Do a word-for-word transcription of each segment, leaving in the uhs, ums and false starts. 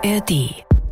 R D.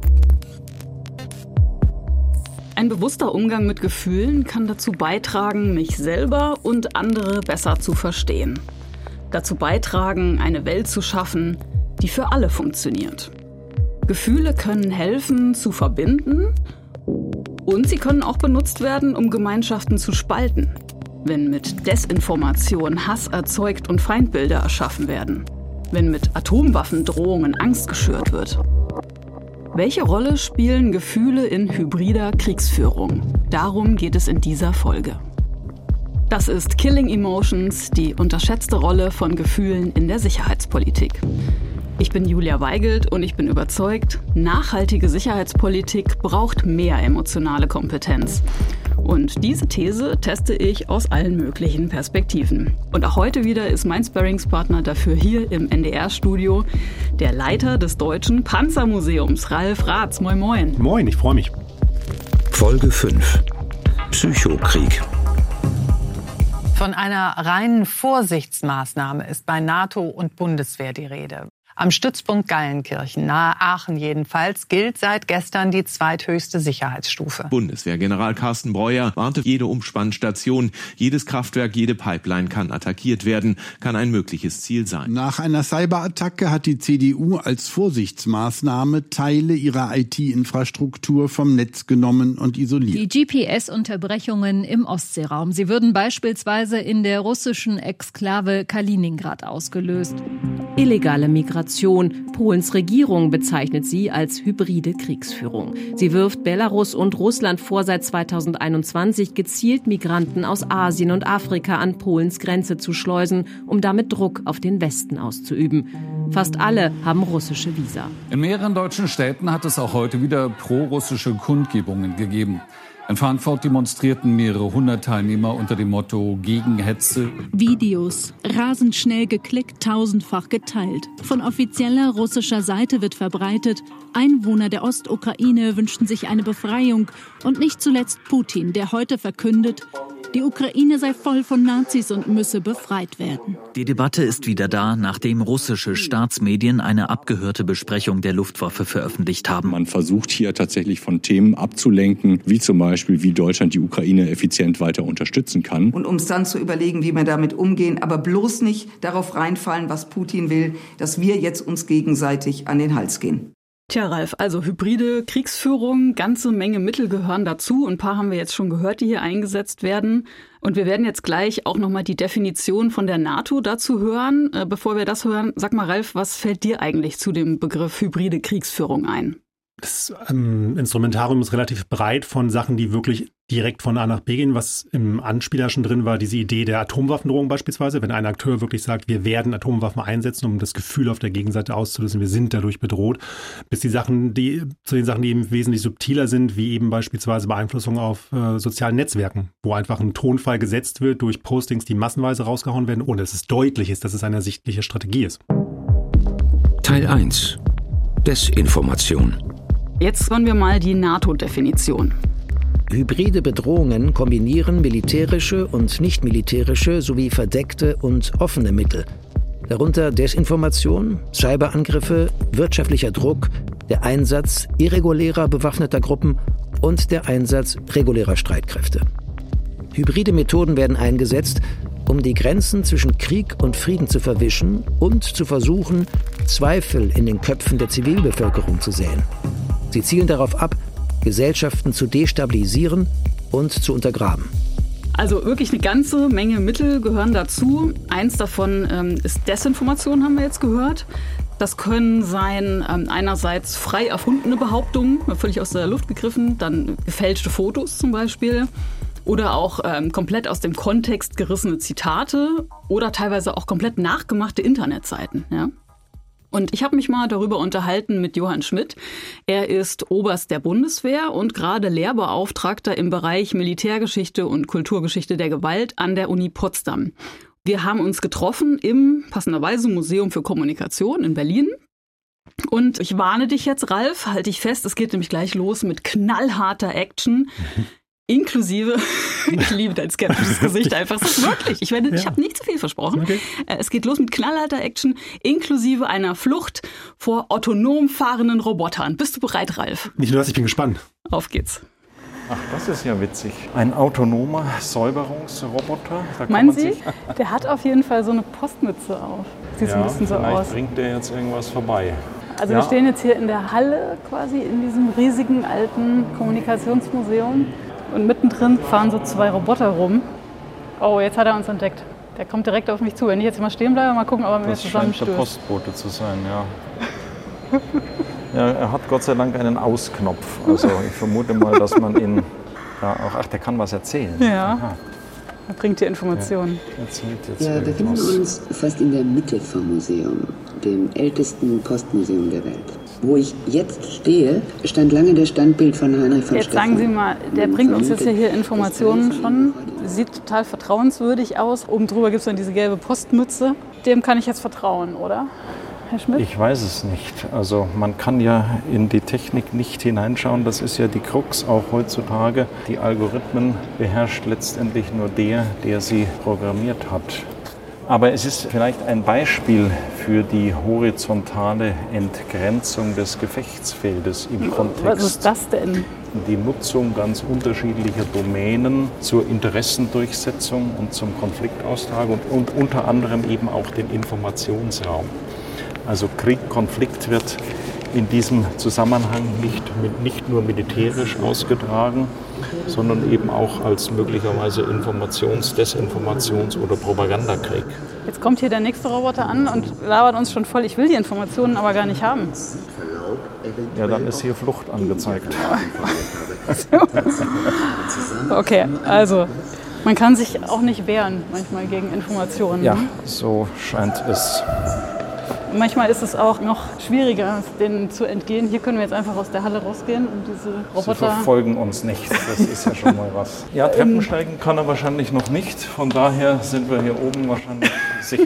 Ein bewusster Umgang mit Gefühlen kann dazu beitragen, mich selber und andere besser zu verstehen. Dazu beitragen, eine Welt zu schaffen, die für alle funktioniert. Gefühle können helfen, zu verbinden, und sie können auch benutzt werden, um Gemeinschaften zu spalten, wenn mit Desinformation Hass erzeugt und Feindbilder erschaffen werden, wenn mit Atomwaffendrohungen Angst geschürt wird. Welche Rolle spielen Gefühle in hybrider Kriegsführung? Darum geht es in dieser Folge. Das ist Killing Emotions, die unterschätzte Rolle von Gefühlen in der Sicherheitspolitik. Ich bin Julia Weigelt und ich bin überzeugt, nachhaltige Sicherheitspolitik braucht mehr emotionale Kompetenz. Und diese These teste ich aus allen möglichen Perspektiven. Und auch heute wieder ist mein Sparringspartner dafür hier im N D R-Studio, der Leiter des Deutschen Panzermuseums, Ralf Raths. Moin, moin. Moin, ich freue mich. Folge fünf. Psychokrieg. Von einer reinen Vorsichtsmaßnahme ist bei NATO und Bundeswehr die Rede. Am Stützpunkt Gallenkirchen, nahe Aachen jedenfalls, gilt seit gestern die zweithöchste Sicherheitsstufe. Bundeswehrgeneral Carsten Breuer warnte, jede Umspannstation, jedes Kraftwerk, jede Pipeline kann attackiert werden, kann ein mögliches Ziel sein. Nach einer Cyberattacke hat die C D U als Vorsichtsmaßnahme Teile ihrer I T-Infrastruktur vom Netz genommen und isoliert. Die G P S-Unterbrechungen im Ostseeraum, sie würden beispielsweise in der russischen Exklave Kaliningrad ausgelöst. Illegale Migration. Polens Regierung bezeichnet sie als hybride Kriegsführung. Sie wirft Belarus und Russland vor, seit zweitausendeinundzwanzig gezielt Migranten aus Asien und Afrika an Polens Grenze zu schleusen, um damit Druck auf den Westen auszuüben. Fast alle haben russische Visa. In mehreren deutschen Städten hat es auch heute wieder pro-russische Kundgebungen gegeben. In Frankfurt demonstrierten mehrere hundert Teilnehmer unter dem Motto gegen Hetze. Videos, rasend schnell geklickt, tausendfach geteilt. Von offizieller russischer Seite wird verbreitet, Einwohner der Ostukraine wünschten sich eine Befreiung. Und nicht zuletzt Putin, der heute verkündet, die Ukraine sei voll von Nazis und müsse befreit werden. Die Debatte ist wieder da, nachdem russische Staatsmedien eine abgehörte Besprechung der Luftwaffe veröffentlicht haben. Man versucht hier tatsächlich von Themen abzulenken, wie zum Beispiel, wie Deutschland die Ukraine effizient weiter unterstützen kann. Und um es dann zu überlegen, wie wir damit umgehen, aber bloß nicht darauf reinfallen, was Putin will, dass wir jetzt uns gegenseitig an den Hals gehen. Tja, Ralf, also hybride Kriegsführung, ganze Menge Mittel gehören dazu. Ein paar haben wir jetzt schon gehört, die hier eingesetzt werden. Und wir werden jetzt gleich auch nochmal die Definition von der NATO dazu hören. Äh, bevor wir das hören, sag mal, Ralf, was fällt dir eigentlich zu dem Begriff hybride Kriegsführung ein? Das ähm, Instrumentarium ist relativ breit von Sachen, die wirklich direkt von A nach B gehen. Was im Anspieler schon drin war, diese Idee der Atomwaffendrohung beispielsweise. Wenn ein Akteur wirklich sagt, wir werden Atomwaffen einsetzen, um das Gefühl auf der Gegenseite auszulösen, wir sind dadurch bedroht. Bis die Sachen, die zu den Sachen, die eben wesentlich subtiler sind, wie eben beispielsweise Beeinflussung auf äh, sozialen Netzwerken, wo einfach ein Tonfall gesetzt wird durch Postings, die massenweise rausgehauen werden, ohne dass es deutlich ist, dass es eine ersichtliche Strategie ist. Teil eins. Desinformation. Jetzt hören wir mal die NATO-Definition. Hybride Bedrohungen kombinieren militärische und nicht-militärische sowie verdeckte und offene Mittel. Darunter Desinformation, Cyberangriffe, wirtschaftlicher Druck, der Einsatz irregulärer bewaffneter Gruppen und der Einsatz regulärer Streitkräfte. Hybride Methoden werden eingesetzt, um die Grenzen zwischen Krieg und Frieden zu verwischen und zu versuchen, Zweifel in den Köpfen der Zivilbevölkerung zu säen. Sie zielen darauf ab, Gesellschaften zu destabilisieren und zu untergraben. Also wirklich eine ganze Menge Mittel gehören dazu. Eins davon ähm, ist Desinformation, haben wir jetzt gehört. Das können sein ähm, einerseits frei erfundene Behauptungen, völlig aus der Luft gegriffen, dann gefälschte Fotos zum Beispiel. Oder auch ähm, komplett aus dem Kontext gerissene Zitate oder teilweise auch komplett nachgemachte Internetseiten, ja. Und ich habe mich mal darüber unterhalten mit Johann Schmidt. Er ist Oberst der Bundeswehr und gerade Lehrbeauftragter im Bereich Militärgeschichte und Kulturgeschichte der Gewalt an der Uni Potsdam. Wir haben uns getroffen im passenderweise Museum für Kommunikation in Berlin. Und ich warne dich jetzt, Ralf, halte dich fest, es geht nämlich gleich los mit knallharter Action. Inklusive, ich liebe dein skeptisches Gesicht einfach, das ist wirklich, ich, werde, Ja. ich habe nicht zu viel versprochen. Okay. Es geht los mit knallharter Action, inklusive einer Flucht vor autonom fahrenden Robotern. Bist du bereit, Ralf? Nicht nur das, ich bin gespannt. Auf geht's. Ach, das ist ja witzig. Ein autonomer Säuberungsroboter. Da kann Meinen man Sie? sich- Der hat auf jeden Fall so eine Postmütze auf. Sieht so ja, ein bisschen so vielleicht aus. bringt der jetzt irgendwas vorbei. Also ja. wir stehen jetzt hier in der Halle quasi in diesem riesigen alten Kommunikationsmuseum und mittendrin fahren so zwei Roboter rum. Oh, jetzt hat er uns entdeckt. Der kommt direkt auf mich zu. Wenn ich jetzt mal stehen bleibe, mal gucken, ob er mir Das scheint der zusammenstößt. Postbote zu sein, ja. Ja, er hat Gott sei Dank einen Ausknopf. Also ich vermute mal, dass man ihn da auch... Ach, der kann was erzählen. Ja, Aha. er bringt dir Informationen. Ja, erzählt jetzt Wir befinden irgendwas. uns fast in der Mitte vom Museum, dem ältesten Postmuseum der Welt. Wo ich jetzt stehe, stand lange das Standbild von Heinrich von Jetzt sagen Sie mal, der bringt uns jetzt ja hier Informationen schon. Sieht total vertrauenswürdig aus. Oben drüber gibt es dann diese gelbe Postmütze. Dem kann ich jetzt vertrauen, oder, Herr Schmidt? Ich weiß es nicht. Also man kann ja in die Technik nicht hineinschauen. Das ist ja die Krux auch heutzutage. Die Algorithmen beherrscht letztendlich nur der, der sie programmiert hat. Aber es ist vielleicht ein Beispiel für die horizontale Entgrenzung des Gefechtsfeldes im Kontext. Was ist das denn? Die Nutzung ganz unterschiedlicher Domänen zur Interessendurchsetzung und zum Konfliktaustrag und, und unter anderem eben auch den Informationsraum. Also Krieg, Konflikt wird in diesem Zusammenhang nicht, mit, nicht nur militärisch ausgetragen, sondern eben auch als möglicherweise Informations-, Desinformations- oder Propagandakrieg. Jetzt kommt hier der nächste Roboter an und labert uns schon voll. Ich will die Informationen aber gar nicht haben. Ja, dann ist hier Flucht angezeigt. Okay, also man kann sich auch nicht wehren manchmal gegen Informationen. Ja, ne? so scheint es. Manchmal ist es auch noch schwieriger, denen zu entgehen. Hier können wir jetzt einfach aus der Halle rausgehen und diese Sie Roboter... verfolgen uns nicht, das ist ja schon mal was. Ja, Treppensteigen kann er wahrscheinlich noch nicht, von daher sind wir hier oben wahrscheinlich sicher.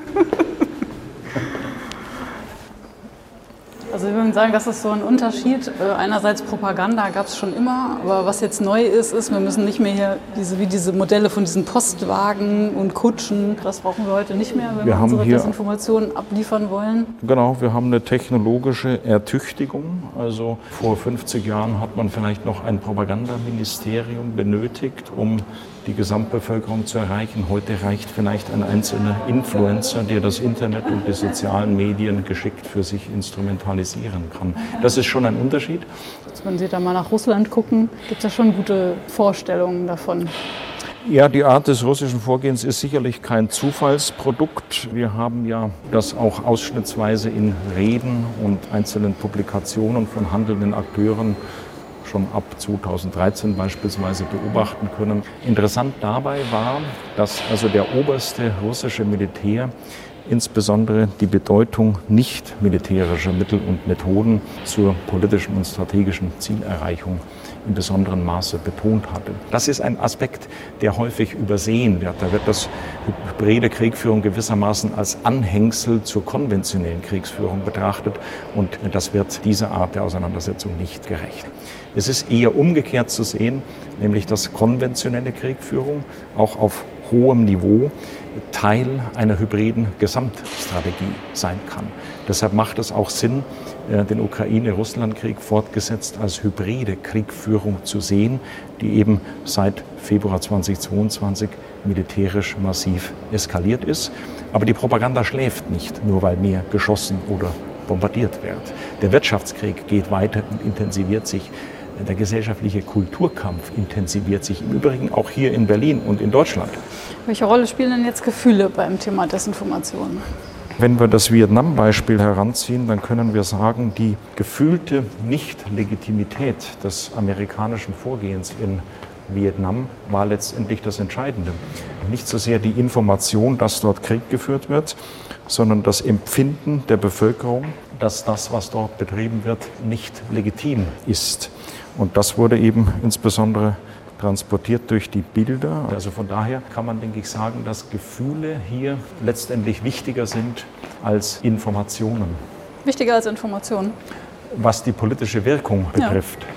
Also wir würden sagen, das ist so ein Unterschied. Äh, Einerseits Propaganda gab es schon immer, aber was jetzt neu ist, ist, wir müssen nicht mehr hier diese, wie diese Modelle von diesen Postwagen und Kutschen, das brauchen wir heute nicht mehr, wenn wir, Wir haben unsere hier- Desinformationen abliefern wollen. Genau, wir haben eine technologische Ertüchtigung. Also vor fünfzig Jahren hat man vielleicht noch ein Propagandaministerium benötigt, um die Gesamtbevölkerung zu erreichen. Heute reicht vielleicht ein einzelner Influencer, der das Internet und die sozialen Medien geschickt für sich instrumentalisieren kann. Das ist schon ein Unterschied. Wenn Sie da mal nach Russland gucken, gibt es ja schon gute Vorstellungen davon. Ja, die Art des russischen Vorgehens ist sicherlich kein Zufallsprodukt. Wir haben ja das auch ausschnittsweise in Reden und einzelnen Publikationen von handelnden Akteuren schon ab zweitausenddreizehn beispielsweise beobachten können. Interessant dabei war, dass also der oberste russische Militär insbesondere die Bedeutung nicht militärischer Mittel und Methoden zur politischen und strategischen Zielerreichung in besonderem Maße betont hatte. Das ist ein Aspekt, der häufig übersehen wird. Da wird das hybride Kriegführung gewissermaßen als Anhängsel zur konventionellen Kriegsführung betrachtet und das wird dieser Art der Auseinandersetzung nicht gerecht. Es ist eher umgekehrt zu sehen, nämlich dass konventionelle Kriegführung auch auf hohem Niveau Teil einer hybriden Gesamtstrategie sein kann. Deshalb macht es auch Sinn, den Ukraine-Russland-Krieg fortgesetzt als hybride Kriegführung zu sehen, die eben seit Februar zweitausendzweiundzwanzig militärisch massiv eskaliert ist. Aber die Propaganda schläft nicht, nur weil mehr geschossen oder bombardiert wird. Der Wirtschaftskrieg geht weiter und intensiviert sich. Der gesellschaftliche Kulturkampf intensiviert sich, im Übrigen auch hier in Berlin und in Deutschland. Welche Rolle spielen denn jetzt Gefühle beim Thema Desinformation? Wenn wir das Vietnam-Beispiel heranziehen, dann können wir sagen, die gefühlte Nicht-Legitimität des amerikanischen Vorgehens in Vietnam war letztendlich das Entscheidende. Nicht so sehr die Information, dass dort Krieg geführt wird, sondern das Empfinden der Bevölkerung, dass das, was dort betrieben wird, nicht legitim ist. Und das wurde eben insbesondere transportiert durch die Bilder. Also von daher kann man, denke ich, sagen, dass Gefühle hier letztendlich wichtiger sind als Informationen. Wichtiger als Informationen. Was die politische Wirkung betrifft. Ja.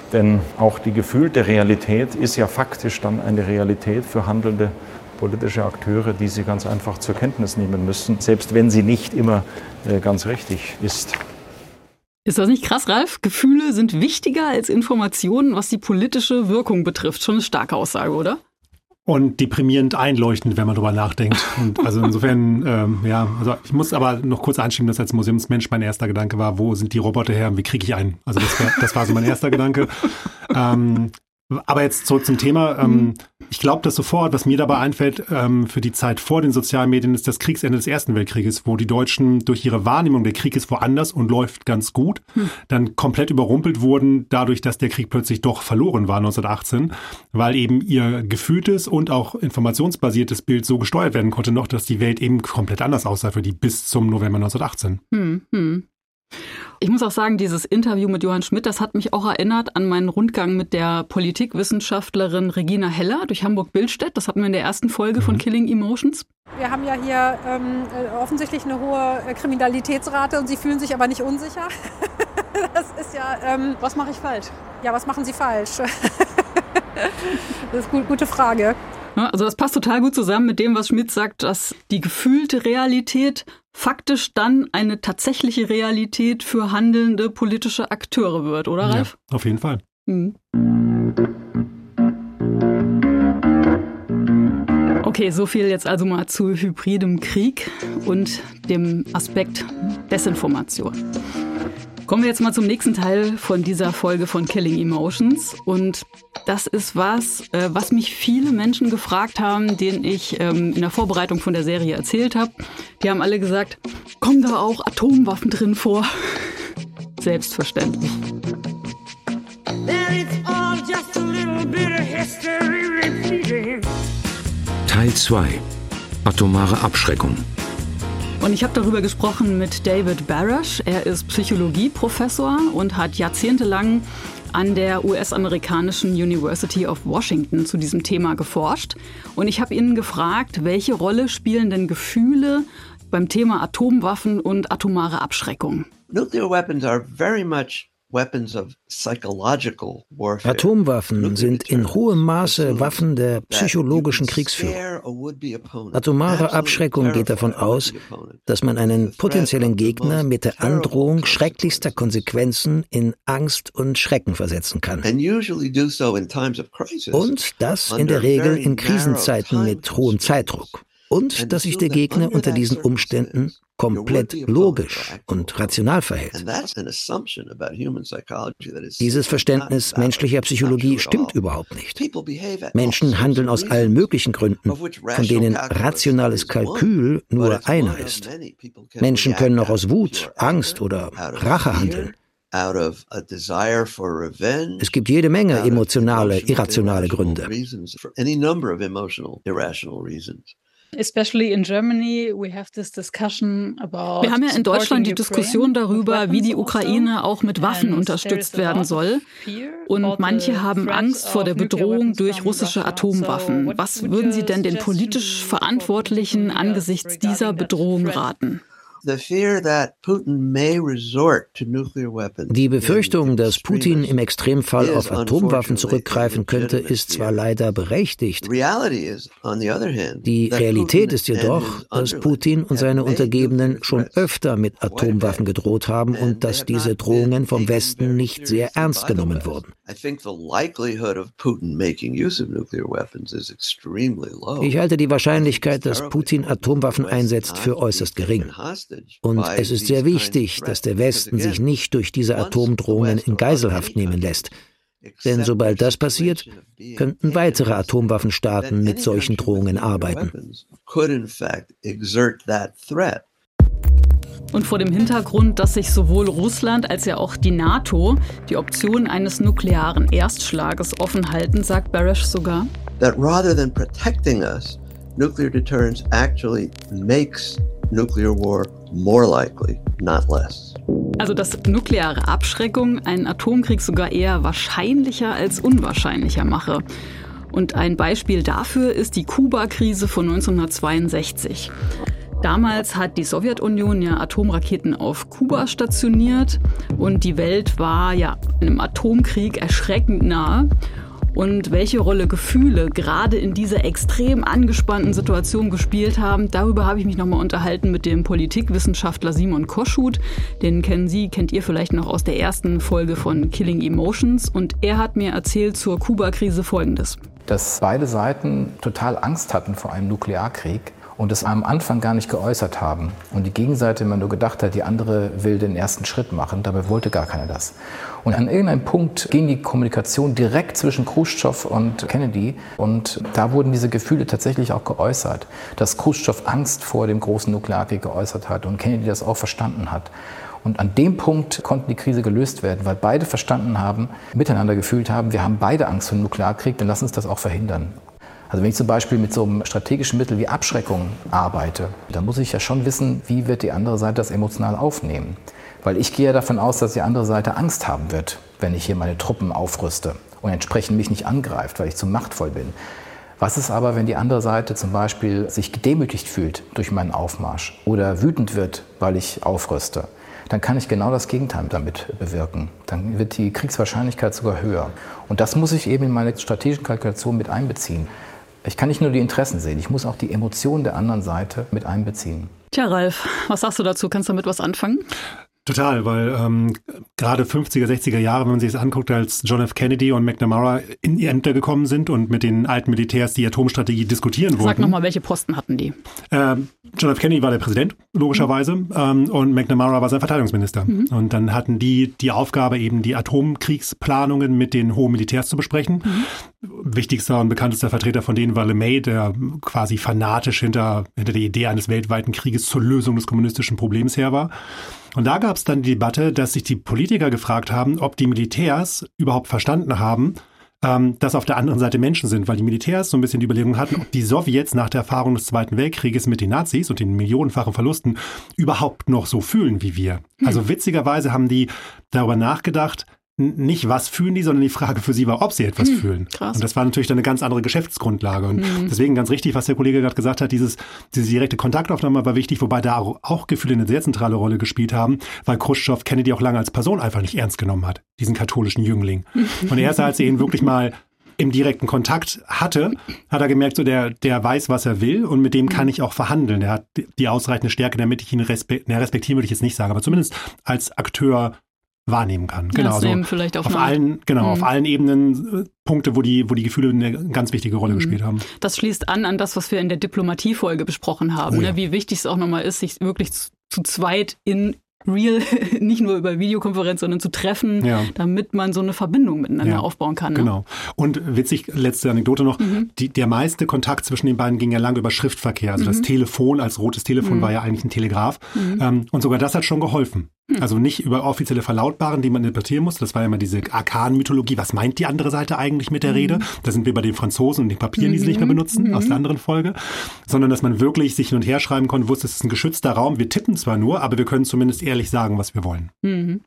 Denn auch die gefühlte Realität ist ja faktisch dann eine Realität für handelnde politische Akteure, die sie ganz einfach zur Kenntnis nehmen müssen, selbst wenn sie nicht immer äh, ganz richtig ist. Ist das nicht krass, Ralf? Gefühle sind wichtiger als Informationen, was die politische Wirkung betrifft. Schon eine starke Aussage, oder? Und deprimierend einleuchtend, wenn man drüber nachdenkt. Und also insofern, ähm, ja, also ich muss aber noch kurz einschieben, dass als Museumsmensch mein erster Gedanke war, wo sind die Roboter her und wie kriege ich einen? Also das, wär, das war so mein erster Gedanke. Ähm, aber jetzt zurück zum Thema. Ähm, ich glaube, dass sofort, was mir dabei einfällt, ähm, für die Zeit vor den sozialen Medien, ist das Kriegsende des Ersten Weltkrieges, wo die Deutschen durch ihre Wahrnehmung, der Krieg ist woanders und läuft ganz gut, hm. dann komplett überrumpelt wurden, dadurch, dass der Krieg plötzlich doch verloren war neunzehnhundertachtzehn, weil eben ihr gefühltes und auch informationsbasiertes Bild so gesteuert werden konnte noch, dass die Welt eben komplett anders aussah für die bis zum November neunzehnhundertachtzehn. Hm, hm. Ich muss auch sagen, dieses Interview mit Johann Schmidt, das hat mich auch erinnert an meinen Rundgang mit der Politikwissenschaftlerin Regina Heller durch Hamburg-Billstedt. Das hatten wir in der ersten Folge von Killing Emotions. Wir haben ja hier ähm, offensichtlich eine hohe Kriminalitätsrate und Sie fühlen sich aber nicht unsicher. Das ist ja... Ähm, was mache ich falsch? Ja, was machen Sie falsch? Das ist eine gute Frage. Also das passt total gut zusammen mit dem, was Schmidt sagt, dass die gefühlte Realität faktisch dann eine tatsächliche Realität für handelnde politische Akteure wird, oder Ralf? Ja, auf jeden Fall. Mhm. Okay, so viel jetzt also mal zu hybridem Krieg und dem Aspekt Desinformation. Kommen wir jetzt mal zum nächsten Teil von dieser Folge von Killing Emotions. Und das ist was, äh, was mich viele Menschen gefragt haben, denen ich ähm, in der Vorbereitung von der Serie erzählt habe. Die haben alle gesagt, kommen da auch Atomwaffen drin vor? Selbstverständlich. Teil zwei. Atomare Abschreckung. Und ich habe darüber gesprochen mit David Barash. Er ist Psychologieprofessor und hat jahrzehntelang an der U S-amerikanischen University of Washington zu diesem Thema geforscht. Und ich habe ihn gefragt, welche Rolle spielen denn Gefühle beim Thema Atomwaffen und atomare Abschreckung? Nuclear weapons are very much weapons of psychological warfare. Atomwaffen sind in hohem Maße Waffen der psychologischen Kriegsführung. Atomare Abschreckung geht davon aus, dass man einen potenziellen Gegner mit der Androhung schrecklichster Konsequenzen in Angst und Schrecken versetzen kann. Und das in der Regel in Krisenzeiten mit hohem Zeitdruck. Und dass sich der Gegner unter diesen Umständen komplett logisch und rational verhält. Dieses Verständnis menschlicher Psychologie stimmt überhaupt nicht. Menschen handeln aus allen möglichen Gründen, von denen rationales Kalkül nur einer ist. Menschen können auch aus Wut, Angst oder Rache handeln. Es gibt jede Menge emotionale, irrationale Gründe. Wir haben ja in Deutschland die Diskussion darüber, wie die Ukraine auch mit Waffen unterstützt werden soll. Und manche haben Angst vor der Bedrohung durch russische Atomwaffen. Was würden Sie denn den politisch Verantwortlichen angesichts dieser Bedrohung raten? Die Befürchtung, dass Putin im Extremfall auf Atomwaffen zurückgreifen könnte, ist zwar leider berechtigt. Die Realität ist jedoch, dass Putin und seine Untergebenen schon öfter mit Atomwaffen gedroht haben und dass diese Drohungen vom Westen nicht sehr ernst genommen wurden. Ich halte die Wahrscheinlichkeit, dass Putin Atomwaffen einsetzt, für äußerst gering. Und es ist sehr wichtig, dass der Westen sich nicht durch diese Atomdrohungen in Geiselhaft nehmen lässt. Denn sobald das passiert, könnten weitere Atomwaffenstaaten mit solchen Drohungen arbeiten. Und vor dem Hintergrund, dass sich sowohl Russland als ja auch die NATO die Option eines nuklearen Erstschlages offen halten, sagt Barash sogar, that rather than protecting us, nuclear deterrence actually makes nuclear war more likely, not less. Also dass nukleare Abschreckung einen Atomkrieg sogar eher wahrscheinlicher als unwahrscheinlicher mache. Und ein Beispiel dafür ist die Kuba-Krise von neunzehnhundertzweiundsechzig. Damals hat die Sowjetunion ja Atomraketen auf Kuba stationiert und die Welt war ja einem Atomkrieg erschreckend nahe. Und welche Rolle Gefühle gerade in dieser extrem angespannten Situation gespielt haben, darüber habe ich mich nochmal unterhalten mit dem Politikwissenschaftler Simon Koschut. Den kennen Sie, kennt ihr vielleicht noch aus der ersten Folge von Killing Emotions. Und er hat mir erzählt zur Kuba-Krise Folgendes. Dass beide Seiten total Angst hatten vor einem Nuklearkrieg und es am Anfang gar nicht geäußert haben. Und die Gegenseite immer nur gedacht hat, die andere will den ersten Schritt machen, dabei wollte gar keiner das. Und an irgendeinem Punkt ging die Kommunikation direkt zwischen Chruschtschow und Kennedy und da wurden diese Gefühle tatsächlich auch geäußert, dass Chruschtschow Angst vor dem großen Nuklearkrieg geäußert hat und Kennedy das auch verstanden hat. Und an dem Punkt konnte die Krise gelöst werden, weil beide verstanden haben, miteinander gefühlt haben, wir haben beide Angst vor dem Nuklearkrieg, dann lass uns das auch verhindern. Also wenn ich zum Beispiel mit so einem strategischen Mittel wie Abschreckung arbeite, dann muss ich ja schon wissen, wie wird die andere Seite das emotional aufnehmen. Weil ich gehe ja davon aus, dass die andere Seite Angst haben wird, wenn ich hier meine Truppen aufrüste und entsprechend mich nicht angreift, weil ich zu machtvoll bin. Was ist aber, wenn die andere Seite zum Beispiel sich gedemütigt fühlt durch meinen Aufmarsch oder wütend wird, weil ich aufrüste? Dann kann ich genau das Gegenteil damit bewirken. Dann wird die Kriegswahrscheinlichkeit sogar höher. Und das muss ich eben in meine strategischen Kalkulationen mit einbeziehen. Ich kann nicht nur die Interessen sehen, ich muss auch die Emotionen der anderen Seite mit einbeziehen. Tja, Ralf, was sagst du dazu? Kannst du damit was anfangen? Total, weil ähm, gerade fünfziger, sechziger Jahre, wenn man sich das anguckt, als John F. Kennedy und McNamara in die Ämter gekommen sind und mit den alten Militärs die Atomstrategie diskutieren wollten. Sag nochmal, welche Posten hatten die? Ähm, John F. Kennedy war der Präsident, logischerweise, mhm. ähm, und McNamara war sein Verteidigungsminister. Mhm. Und dann hatten die die Aufgabe, eben die Atomkriegsplanungen mit den hohen Militärs zu besprechen. Mhm. Wichtigster und bekanntester Vertreter von denen war LeMay, der quasi fanatisch hinter, hinter der Idee eines weltweiten Krieges zur Lösung des kommunistischen Problems her war. Und da gab es dann die Debatte, dass sich die Politiker gefragt haben, ob die Militärs überhaupt verstanden haben, ähm, dass auf der anderen Seite Menschen sind, weil die Militärs so ein bisschen die Überlegung hatten, ob die Sowjets nach der Erfahrung des Zweiten Weltkrieges mit den Nazis und den millionenfachen Verlusten überhaupt noch so fühlen wie wir. Hm. Also witzigerweise haben die darüber nachgedacht, nicht was fühlen die, sondern die Frage für sie war, ob sie etwas hm, fühlen. Krass. Und das war natürlich dann eine ganz andere Geschäftsgrundlage. Und hm. deswegen ganz richtig, was der Kollege gerade gesagt hat, dieses, diese direkte Kontaktaufnahme war wichtig, wobei da auch Gefühle eine sehr zentrale Rolle gespielt haben, weil Chruschtschow Kennedy auch lange als Person einfach nicht ernst genommen hat, diesen katholischen Jüngling. Und erst als er ihn wirklich mal im direkten Kontakt hatte, hat er gemerkt, so der, der weiß, was er will und mit dem kann ich auch verhandeln. Der hat die ausreichende Stärke, damit ich ihn respektieren, respektieren würde ich jetzt nicht sagen, aber zumindest als Akteur wahrnehmen kann. Genau, ja, so vielleicht auf auf allen, genau, mhm. auf allen Ebenen äh, Punkte, wo die, wo die Gefühle eine ganz wichtige Rolle mhm. gespielt haben. Das schließt an an das, was wir in der Diplomatiefolge besprochen haben, oh, ja. ne? Wie wichtig es auch nochmal ist, sich wirklich zu, zu zweit in real, nicht nur über Videokonferenz, sondern zu treffen, ja. damit man so eine Verbindung miteinander ja. aufbauen kann. Ne? Genau. Und witzig, letzte Anekdote noch, mhm. die, der meiste Kontakt zwischen den beiden ging ja lange über Schriftverkehr. Also mhm. das Telefon als rotes Telefon mhm. war ja eigentlich ein Telegraph. Mhm. Ähm, und sogar das hat schon geholfen. Mhm. Also nicht über offizielle Verlautbaren, die man interpretieren musste. Das war ja immer diese Arkan-Mythologie. Was meint die andere Seite eigentlich mit der mhm. Rede? Da sind wir bei den Franzosen und den Papieren, die sie nicht mehr benutzen, mhm. aus der anderen Folge. Sondern, dass man wirklich sich hin und her schreiben konnte, wusste, es ist ein geschützter Raum. Wir tippen zwar nur, aber wir können zumindest ehrlich sagen, was wir wollen. Mhm.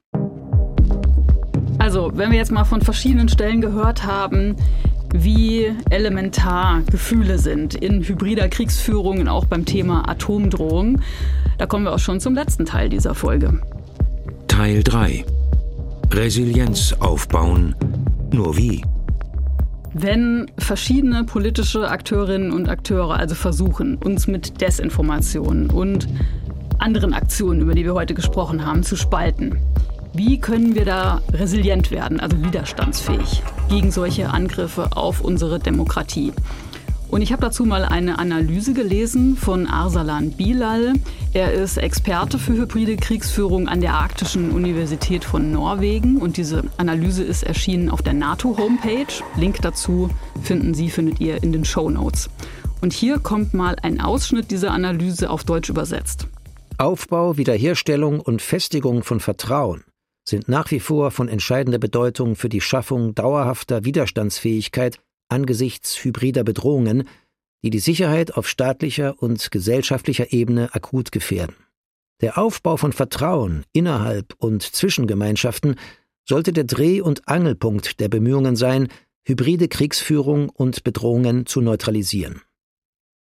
Also, wenn wir jetzt mal von verschiedenen Stellen gehört haben, wie elementar Gefühle sind in hybrider Kriegsführung und auch beim Thema Atomdrohung, da kommen wir auch schon zum letzten Teil dieser Folge. Teil drei. Resilienz aufbauen. Nur wie? Wenn verschiedene politische Akteurinnen und Akteure also versuchen, uns mit Desinformation und anderen Aktionen, über die wir heute gesprochen haben, zu spalten, wie können wir da resilient werden, also widerstandsfähig gegen solche Angriffe auf unsere Demokratie? Und ich habe dazu mal eine Analyse gelesen von Arsalan Bilal. Er ist Experte für hybride Kriegsführung an der Arktischen Universität von Norwegen. Und diese Analyse ist erschienen auf der NATO-Homepage. Link dazu finden Sie, findet ihr in den Shownotes. Und hier kommt mal ein Ausschnitt dieser Analyse auf Deutsch übersetzt. Aufbau, Wiederherstellung und Festigung von Vertrauen sind nach wie vor von entscheidender Bedeutung für die Schaffung dauerhafter Widerstandsfähigkeit angesichts hybrider Bedrohungen, die die Sicherheit auf staatlicher und gesellschaftlicher Ebene akut gefährden. Der Aufbau von Vertrauen innerhalb und zwischen Gemeinschaften sollte der Dreh- und Angelpunkt der Bemühungen sein, hybride Kriegsführung und Bedrohungen zu neutralisieren.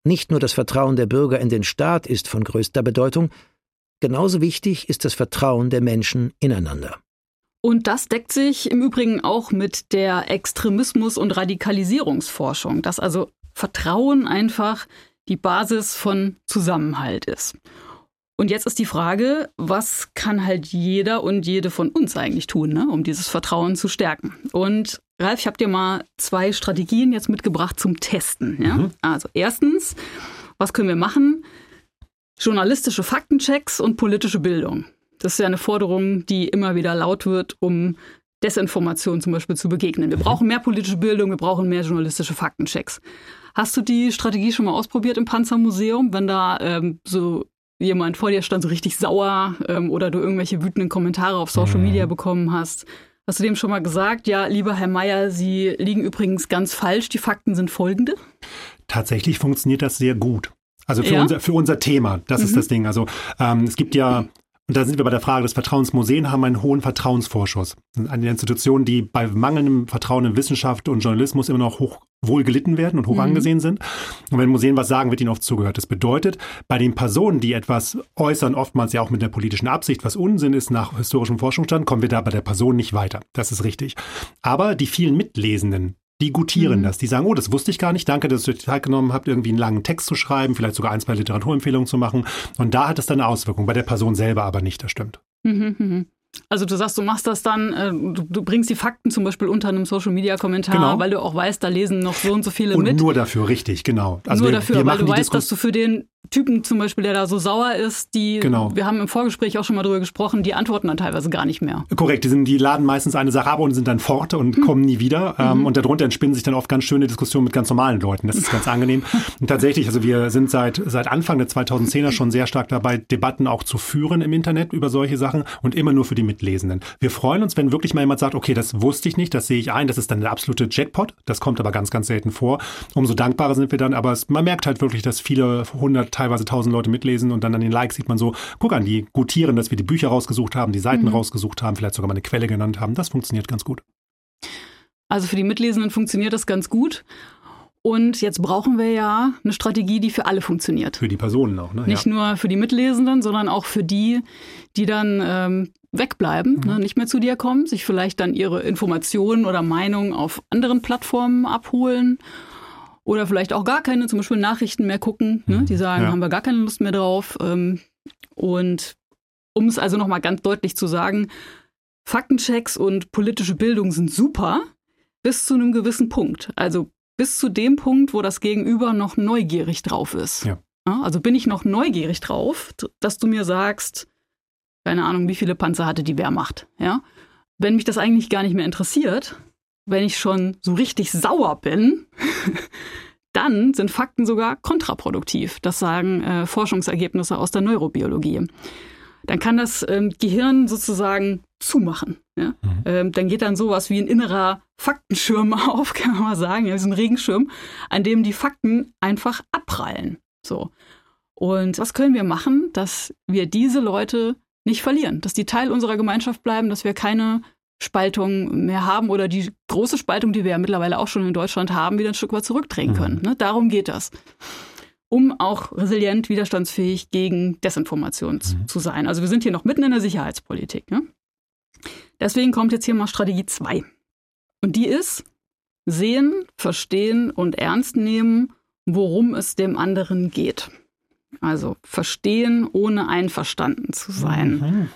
Nicht nur das Vertrauen der Bürger in den Staat ist von größter Bedeutung, genauso wichtig ist das Vertrauen der Menschen ineinander. Und das deckt sich im Übrigen auch mit der Extremismus- und Radikalisierungsforschung, dass also Vertrauen einfach die Basis von Zusammenhalt ist. Und jetzt ist die Frage, was kann halt jeder und jede von uns eigentlich tun, ne, um dieses Vertrauen zu stärken? Und Ralf, ich habe dir mal zwei Strategien jetzt mitgebracht zum Testen. Ja? Mhm. Also erstens, was können wir machen? Journalistische Faktenchecks und politische Bildung. Das ist ja eine Forderung, die immer wieder laut wird, um Desinformation zum Beispiel zu begegnen. Wir brauchen mehr politische Bildung, wir brauchen mehr journalistische Faktenchecks. Hast du die Strategie schon mal ausprobiert im Panzermuseum, wenn da ähm, so jemand vor dir stand, so richtig sauer ähm, oder du irgendwelche wütenden Kommentare auf Social Media bekommen hast? Hast du dem schon mal gesagt, ja, lieber Herr Mayer, Sie liegen übrigens ganz falsch, die Fakten sind folgende? Tatsächlich funktioniert das sehr gut. Also für, ja? unser, für unser Thema, das mhm. ist das Ding. Also ähm, es gibt ja, und da sind wir bei der Frage des Vertrauens, Museen haben einen hohen Vertrauensvorschuss. Eine Institution, die bei mangelndem Vertrauen in Wissenschaft und Journalismus immer noch hoch wohl gelitten werden und hoch mhm. angesehen sind. Und wenn Museen was sagen, wird ihnen oft zugehört. Das bedeutet, bei den Personen, die etwas äußern, oftmals ja auch mit einer politischen Absicht, was Unsinn ist nach historischem Forschungsstand, kommen wir da bei der Person nicht weiter. Das ist richtig. Aber die vielen Mitlesenden, die gutieren mhm. das. Die sagen, oh, das wusste ich gar nicht. Danke, dass ihr euch die Zeit genommen habt, irgendwie einen langen Text zu schreiben, vielleicht sogar ein, zwei Literaturempfehlungen zu machen. Und da hat es dann eine Auswirkung. Bei der Person selber aber nicht, das stimmt. Mhm, mhm. Also du sagst, du machst das dann, äh, du, du bringst die Fakten zum Beispiel unter einem Social-Media-Kommentar, genau. weil du auch weißt, da lesen noch so und so viele und mit. Und nur dafür, richtig, genau. Also nur wir, dafür, wir weil du weißt, Diskus- dass du für den Typen zum Beispiel, der da so sauer ist, die, genau. wir haben im Vorgespräch auch schon mal drüber gesprochen, die antworten dann teilweise gar nicht mehr. Korrekt, die, sind, die laden meistens eine Sache ab und sind dann fort und hm. kommen nie wieder. Ähm, mhm. Und darunter entspinnen sich dann oft ganz schöne Diskussionen mit ganz normalen Leuten. Das ist ganz angenehm. Und tatsächlich, also wir sind seit, seit Anfang der zweitausendzehner schon sehr stark dabei, Debatten auch zu führen im Internet über solche Sachen und immer nur für die Mitlesenden. Wir freuen uns, wenn wirklich mal jemand sagt, okay, das wusste ich nicht, das sehe ich ein, das ist dann der absolute Jackpot. Das kommt aber ganz, ganz selten vor. Umso dankbarer sind wir dann, aber es, man merkt halt wirklich, dass viele hundert, teilweise tausend Leute mitlesen und dann an den Likes sieht man so, guck an, die gutieren, dass wir die Bücher rausgesucht haben, die Seiten mhm. rausgesucht haben, vielleicht sogar mal eine Quelle genannt haben. Das funktioniert ganz gut. Also für die Mitlesenden funktioniert das ganz gut. Und jetzt brauchen wir ja eine Strategie, die für alle funktioniert. Für die Personen auch, ne? Nicht ja. nur für die Mitlesenden, sondern auch für die, die dann ähm, wegbleiben, mhm. ne, nicht mehr zu dir kommen, sich vielleicht dann ihre Informationen oder Meinungen auf anderen Plattformen abholen. Oder vielleicht auch gar keine, zum Beispiel Nachrichten mehr gucken. Ne? Die sagen, ja. haben wir gar keine Lust mehr drauf. Und um es also nochmal ganz deutlich zu sagen, Faktenchecks und politische Bildung sind super bis zu einem gewissen Punkt. Also bis zu dem Punkt, wo das Gegenüber noch neugierig drauf ist. Ja. Also bin ich noch neugierig drauf, dass du mir sagst, keine Ahnung, wie viele Panzer hatte die Wehrmacht. Ja? Wenn mich das eigentlich gar nicht mehr interessiert, wenn ich schon so richtig sauer bin, dann sind Fakten sogar kontraproduktiv. Das sagen äh, Forschungsergebnisse aus der Neurobiologie. Dann kann das ähm, Gehirn sozusagen zumachen. Ja? Mhm. Ähm, dann geht dann sowas wie ein innerer Faktenschirm auf, kann man mal sagen, ja, so ein Regenschirm, an dem die Fakten einfach abprallen. So. Und was können wir machen, dass wir diese Leute nicht verlieren, dass die Teil unserer Gemeinschaft bleiben, dass wir keine Spaltung mehr haben oder die große Spaltung, die wir ja mittlerweile auch schon in Deutschland haben, wieder ein Stück weit zurückdrehen können. Mhm. Ne? Darum geht das. Um auch resilient, widerstandsfähig gegen Desinformation mhm. zu sein. Also wir sind hier noch mitten in der Sicherheitspolitik. Ne? Deswegen kommt jetzt hier mal Strategie zwei. Und die ist, sehen, verstehen und ernst nehmen, worum es dem anderen geht. Also verstehen, ohne einverstanden zu sein. Mhm.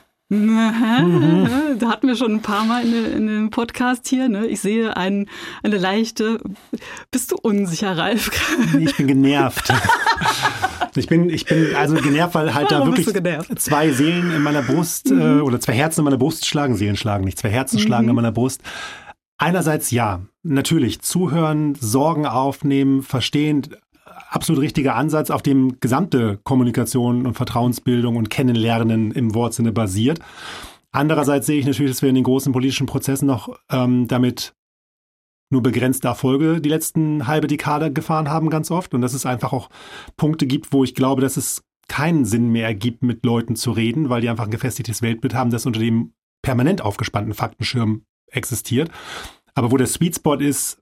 Mhm. Da hatten wir schon ein paar Mal in, in dem Podcast hier. Ne? Ich sehe ein, eine leichte. Bist du unsicher, Ralf? Ich bin genervt. Ich bin, ich bin also genervt, weil halt Warum da wirklich zwei Seelen in meiner Brust mhm. äh, oder zwei Herzen in meiner Brust schlagen, Seelen schlagen nicht, zwei Herzen mhm. schlagen in meiner Brust. Einerseits ja, natürlich zuhören, Sorgen aufnehmen, verstehen. Absolut richtiger Ansatz, auf dem gesamte Kommunikation und Vertrauensbildung und Kennenlernen im Wortsinne basiert. Andererseits sehe ich natürlich, dass wir in den großen politischen Prozessen noch ähm, damit nur begrenzte Erfolge die letzten halbe Dekade gefahren haben ganz oft und dass es einfach auch Punkte gibt, wo ich glaube, dass es keinen Sinn mehr ergibt, mit Leuten zu reden, weil die einfach ein gefestigtes Weltbild haben, das unter dem permanent aufgespannten Faktenschirm existiert. Aber wo der Sweet Spot ist,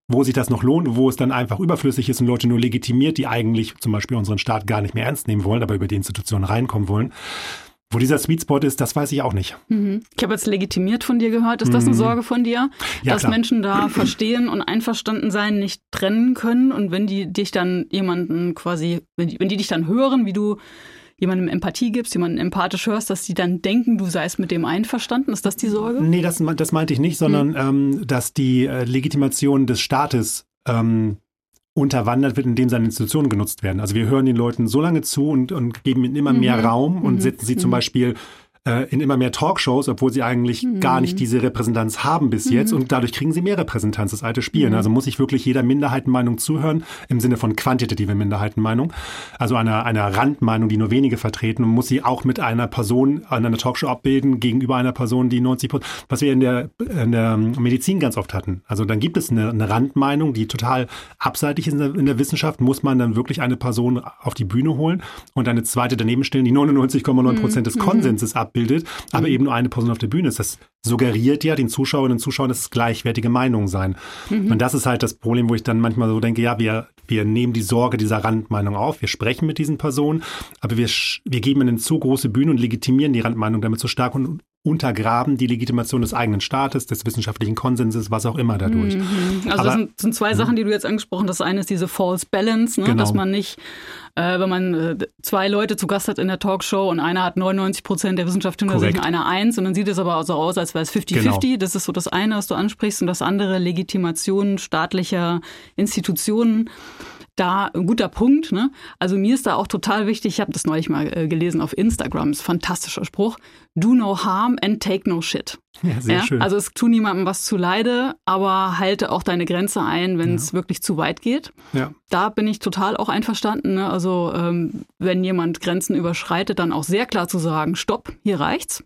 wo sich das noch lohnt, wo es dann einfach überflüssig ist und Leute nur legitimiert, die eigentlich zum Beispiel unseren Staat gar nicht mehr ernst nehmen wollen, aber über die Institutionen reinkommen wollen. Wo dieser Sweet Spot ist, das weiß ich auch nicht. Mhm. Ich habe jetzt legitimiert von dir gehört. Ist das eine Sorge von dir? Ja, dass klar. Menschen da verstehen und einverstanden sein nicht trennen können und wenn die dich dann jemanden quasi, wenn die, wenn die dich dann hören, wie du jemandem Empathie gibst, jemanden empathisch hörst, dass die dann denken, du seist mit dem einverstanden? Ist das die Sorge? Nee, das, das meinte ich nicht, sondern mhm. ähm, dass die äh, Legitimation des Staates ähm, unterwandert wird, indem seine Institutionen genutzt werden. Also wir hören den Leuten so lange zu und, und geben ihnen immer mhm. mehr Raum und mhm. setzen sie mhm. zum Beispiel äh, in immer mehr Talkshows, obwohl sie eigentlich mhm. gar nicht diese Repräsentanz haben bis mhm. jetzt und dadurch kriegen sie mehr Repräsentanz, das alte Spiel. Mhm. Also muss ich wirklich jeder Minderheitenmeinung zuhören, im Sinne von quantitative Minderheitenmeinung, also einer, einer Randmeinung, die nur wenige vertreten und muss sie auch mit einer Person an einer Talkshow abbilden gegenüber einer Person, die neunzig Prozent, was wir in der, in der Medizin ganz oft hatten. Also dann gibt es eine, eine Randmeinung, die total abseitig ist in der, in der Wissenschaft, muss man dann wirklich eine Person auf die Bühne holen und eine zweite daneben stellen, die neunundneunzig Komma neun Prozent des Konsenses abbildet. Bildet, aber mhm. eben nur eine Person auf der Bühne ist. Das suggeriert ja den Zuschauerinnen und Zuschauern, dass es gleichwertige Meinungen sein. Mhm. Und das ist halt das Problem, wo ich dann manchmal so denke, ja, wir, wir nehmen die Sorge dieser Randmeinung auf, wir sprechen mit diesen Personen, aber wir, wir geben ihnen zu große Bühne und legitimieren die Randmeinung damit so stark und untergraben die Legitimation des eigenen Staates, des wissenschaftlichen Konsenses, was auch immer dadurch. Mhm. Also aber, das sind, sind zwei Sachen, die du jetzt angesprochen hast. Das eine ist diese False Balance, ne? Genau. Dass man nicht, äh, wenn man äh, zwei Leute zu Gast hat in der Talkshow und einer hat neunundneunzig Prozent der Wissenschaft hinter sich und einer eins und dann sieht es aber so aus, als wäre es fünfzig fünfzig. Genau. Das ist so das eine, was du ansprichst und das andere Legitimation staatlicher Institutionen. Da ein guter Punkt, ne? Also mir ist da auch total wichtig, ich habe das neulich mal äh, gelesen auf Instagram, das ist ein fantastischer Spruch, do no harm and take no shit. Ja, sehr ja? schön. Also es tut niemandem was zuleide, aber halte auch deine Grenze ein, wenn es ja. wirklich zu weit geht. Ja. Da bin ich total auch einverstanden. Ne? Also ähm, wenn jemand Grenzen überschreitet, dann auch sehr klar zu sagen, stopp, hier reicht's.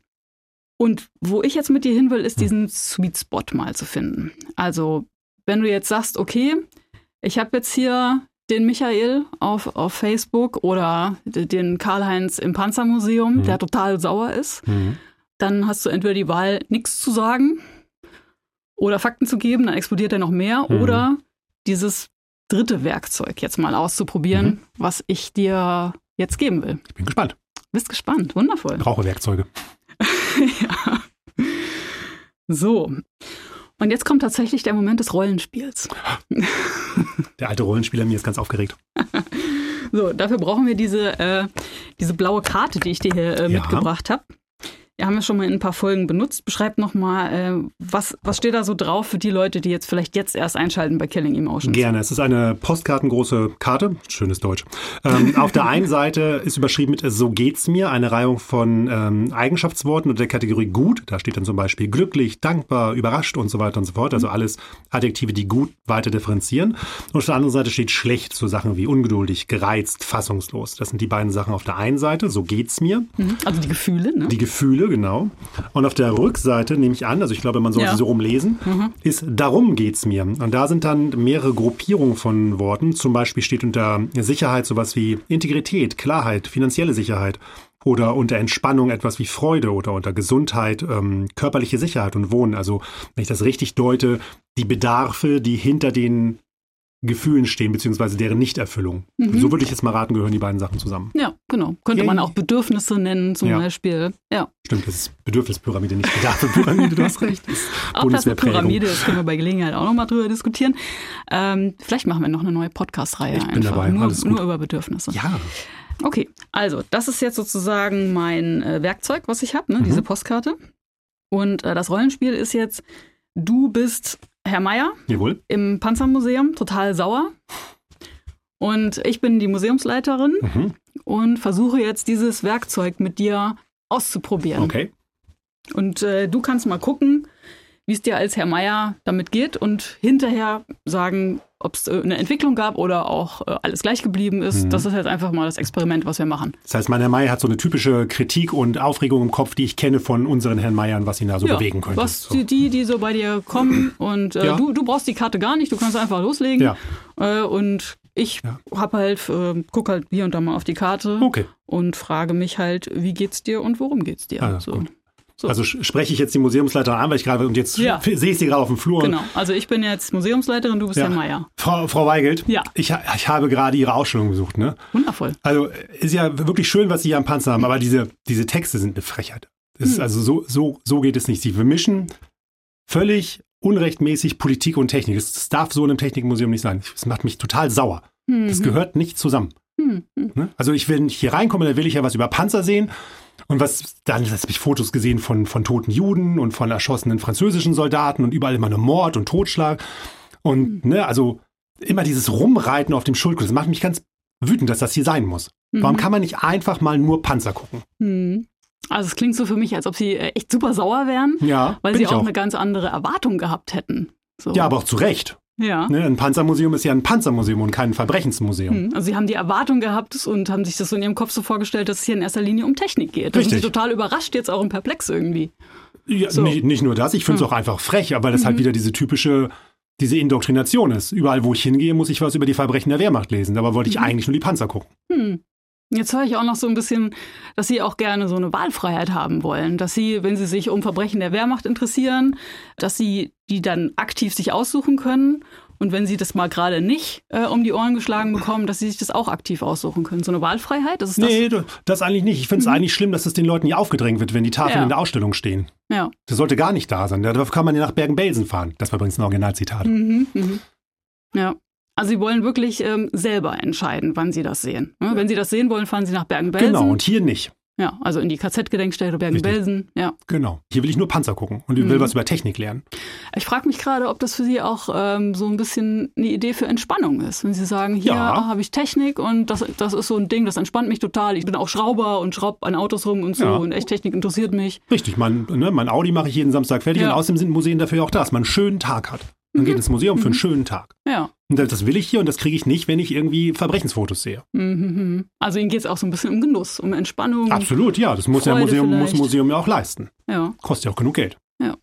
Und wo ich jetzt mit dir hin will, ist diesen Sweet Spot mal zu finden. Also wenn du jetzt sagst, okay, ich habe jetzt hier den Michael auf, auf Facebook oder den Karl-Heinz im Panzermuseum, mhm. der total sauer ist, mhm. dann hast du entweder die Wahl, nichts zu sagen oder Fakten zu geben, dann explodiert er noch mehr, mhm. oder dieses dritte Werkzeug jetzt mal auszuprobieren, mhm. was ich dir jetzt geben will. Ich bin gespannt. Bist gespannt, wundervoll. Ich brauche Werkzeuge. Ja. So. Und jetzt kommt tatsächlich der Moment des Rollenspiels. Der alte Rollenspieler mir ist ganz aufgeregt. So, dafür brauchen wir diese, äh, diese blaue Karte, die ich dir hier äh, ja. mitgebracht habe. Wir haben ja schon mal in ein paar Folgen benutzt. Beschreib nochmal, äh, was, was steht da so drauf für die Leute, die jetzt vielleicht jetzt erst einschalten bei Killing Emotions? Gerne. Es ist eine postkartengroße Karte. Schönes Deutsch. Ähm, auf der einen Seite ist überschrieben mit So geht's mir, eine Reihung von ähm, Eigenschaftsworten unter der Kategorie gut. Da steht dann zum Beispiel glücklich, dankbar, überrascht und so weiter und so fort. Also alles Adjektive, die gut weiter differenzieren. Und auf der anderen Seite steht schlecht, so Sachen wie ungeduldig, gereizt, fassungslos. Das sind die beiden Sachen auf der einen Seite. So geht's mir. Also die Gefühle, ne? Die Gefühle, genau. Und auf der Rückseite, nehme ich an, also ich glaube, man soll ja. sie so rumlesen, mhm. ist darum geht's mir. Und da sind dann mehrere Gruppierungen von Worten. Zum Beispiel steht unter Sicherheit sowas wie Integrität, Klarheit, finanzielle Sicherheit. Oder unter Entspannung etwas wie Freude oder unter Gesundheit, ähm, körperliche Sicherheit und Wohnen. Also, wenn ich das richtig deute, die Bedarfe, die hinter den Gefühlen stehen, beziehungsweise deren Nichterfüllung. Mhm. So würde ich jetzt mal raten, gehören die beiden Sachen zusammen. Ja, genau. Könnte Yay. man auch Bedürfnisse nennen, zum ja. Beispiel. Ja. Stimmt, das ist Bedürfnispyramide, nicht Bedarfepyramide, du hast recht. Das auch das mit Pyramide, das können wir bei Gelegenheit auch nochmal drüber diskutieren. Ähm, vielleicht machen wir noch eine neue Podcast-Reihe ich einfach. Bin dabei. Nur, Alles gut. nur über Bedürfnisse. Ja. Okay, also das ist jetzt sozusagen mein äh, Werkzeug, was ich habe, ne? Mhm. Diese Postkarte. Und äh, das Rollenspiel ist jetzt, du bist Herr Meier Jawohl. im Panzermuseum, total sauer. Und ich bin die Museumsleiterin mhm. und versuche jetzt dieses Werkzeug mit dir auszuprobieren. Okay. Und äh, du kannst mal gucken, wie es dir als Herr Meier damit geht und hinterher sagen, ob es eine Entwicklung gab oder auch äh, alles gleich geblieben ist. Mhm. Das ist jetzt einfach mal das Experiment, was wir machen. Das heißt, mein Herr Meier hat so eine typische Kritik und Aufregung im Kopf, die ich kenne von unseren Herrn Meiern, was ihn da so ja, bewegen könnte. Was so. die, die so bei dir kommen und äh, ja. du, du brauchst die Karte gar nicht, du kannst einfach loslegen. Ja. Äh, und ich ja. hab halt, äh, guck halt hier und da mal auf die Karte okay. und frage mich halt, wie geht's dir und worum geht's dir? Ah, so. gut. So. Also spreche ich jetzt die Museumsleiterin an, weil ich gerade, und jetzt ja. sehe ich sie gerade auf dem Flur. Genau, also ich bin jetzt Museumsleiterin, du bist ja. Herr Meier. Frau, Frau Weigelt, ja. ich, ich habe gerade Ihre Ausstellung besucht. Ne? Wundervoll. Also ist ja wirklich schön, was Sie hier am Panzer haben, aber diese, diese Texte sind eine Frechheit. Das hm. ist also so, so, so geht es nicht. Sie vermischen völlig unrechtmäßig Politik und Technik. Das, das darf so in einem Technikmuseum nicht sein. Das macht mich total sauer. Mhm. Das gehört nicht zusammen. Mhm. Ne? Also ich, wenn ich hier reinkomme, dann will ich ja was über Panzer sehen. Und was, dann habe ich Fotos gesehen von, von toten Juden und von erschossenen französischen Soldaten und überall immer nur Mord und Totschlag. Und, mhm. ne, also immer dieses Rumreiten auf dem Schuldgut, das macht mich ganz wütend, dass das hier sein muss. Mhm. Warum kann man nicht einfach mal nur Panzer gucken? Mhm. Also es klingt so für mich, als ob sie echt super sauer wären, ja, weil sie auch, auch eine ganz andere Erwartung gehabt hätten. So. Ja, aber auch zu Recht. Ja. Ne, ein Panzermuseum ist ja ein Panzermuseum und kein Verbrechensmuseum. Hm, also sie haben die Erwartung gehabt und haben sich das so in ihrem Kopf so vorgestellt, dass es hier in erster Linie um Technik geht. Da sind sie total überrascht jetzt auch und perplex irgendwie. Ja, so. nicht, nicht nur das, ich finde es hm. auch einfach frech, weil das mhm. halt wieder diese typische, diese Indoktrination ist. Überall, wo ich hingehe, muss ich was über die Verbrechen der Wehrmacht lesen. Dabei wollte ich mhm. eigentlich nur die Panzer gucken. Hm. Jetzt höre ich auch noch so ein bisschen, dass Sie auch gerne so eine Wahlfreiheit haben wollen. Dass Sie, wenn Sie sich um Verbrechen der Wehrmacht interessieren, dass Sie die dann aktiv sich aussuchen können. Und wenn Sie das mal gerade nicht äh, um die Ohren geschlagen bekommen, dass Sie sich das auch aktiv aussuchen können. So eine Wahlfreiheit, das ist das? Nee, das eigentlich nicht. Ich finde es mhm. eigentlich schlimm, dass es den Leuten nie aufgedrängt wird, wenn die Tafeln ja. in der Ausstellung stehen. Ja. Das sollte gar nicht da sein. Dafür kann man ja nach Bergen-Belsen fahren. Das war übrigens ein Originalzitat. Mhm, mhm. Ja. Also Sie wollen wirklich ähm, selber entscheiden, wann Sie das sehen. Ne? Wenn Sie das sehen wollen, fahren Sie nach Bergen-Belsen. Genau, und hier nicht. Ja, also in die K Z-Gedenkstätte Bergen-Belsen. Ja. Genau. Hier will ich nur Panzer gucken und ich will mhm. was über Technik lernen. Ich frage mich gerade, ob das für Sie auch ähm, so ein bisschen eine Idee für Entspannung ist. Wenn Sie sagen, hier ja. habe ich Technik und das, das ist so ein Ding, das entspannt mich total. Ich bin auch Schrauber und schraube an Autos rum und so ja. und echt Technik interessiert mich. Richtig, mein, ne, mein Audi mache ich jeden Samstag fertig ja. und außerdem sind Museen dafür auch da, dass man einen schönen Tag hat. Man mhm. geht ins Museum für einen schönen Tag. Ja. Und das will ich hier und das kriege ich nicht, wenn ich irgendwie Verbrechensfotos sehe. Mhm. Also Ihnen geht es auch so ein bisschen um Genuss, um Entspannung. Absolut, ja. Das muss ja Museum, muss Museum ja auch leisten. Ja. Kostet ja auch genug Geld. Ja.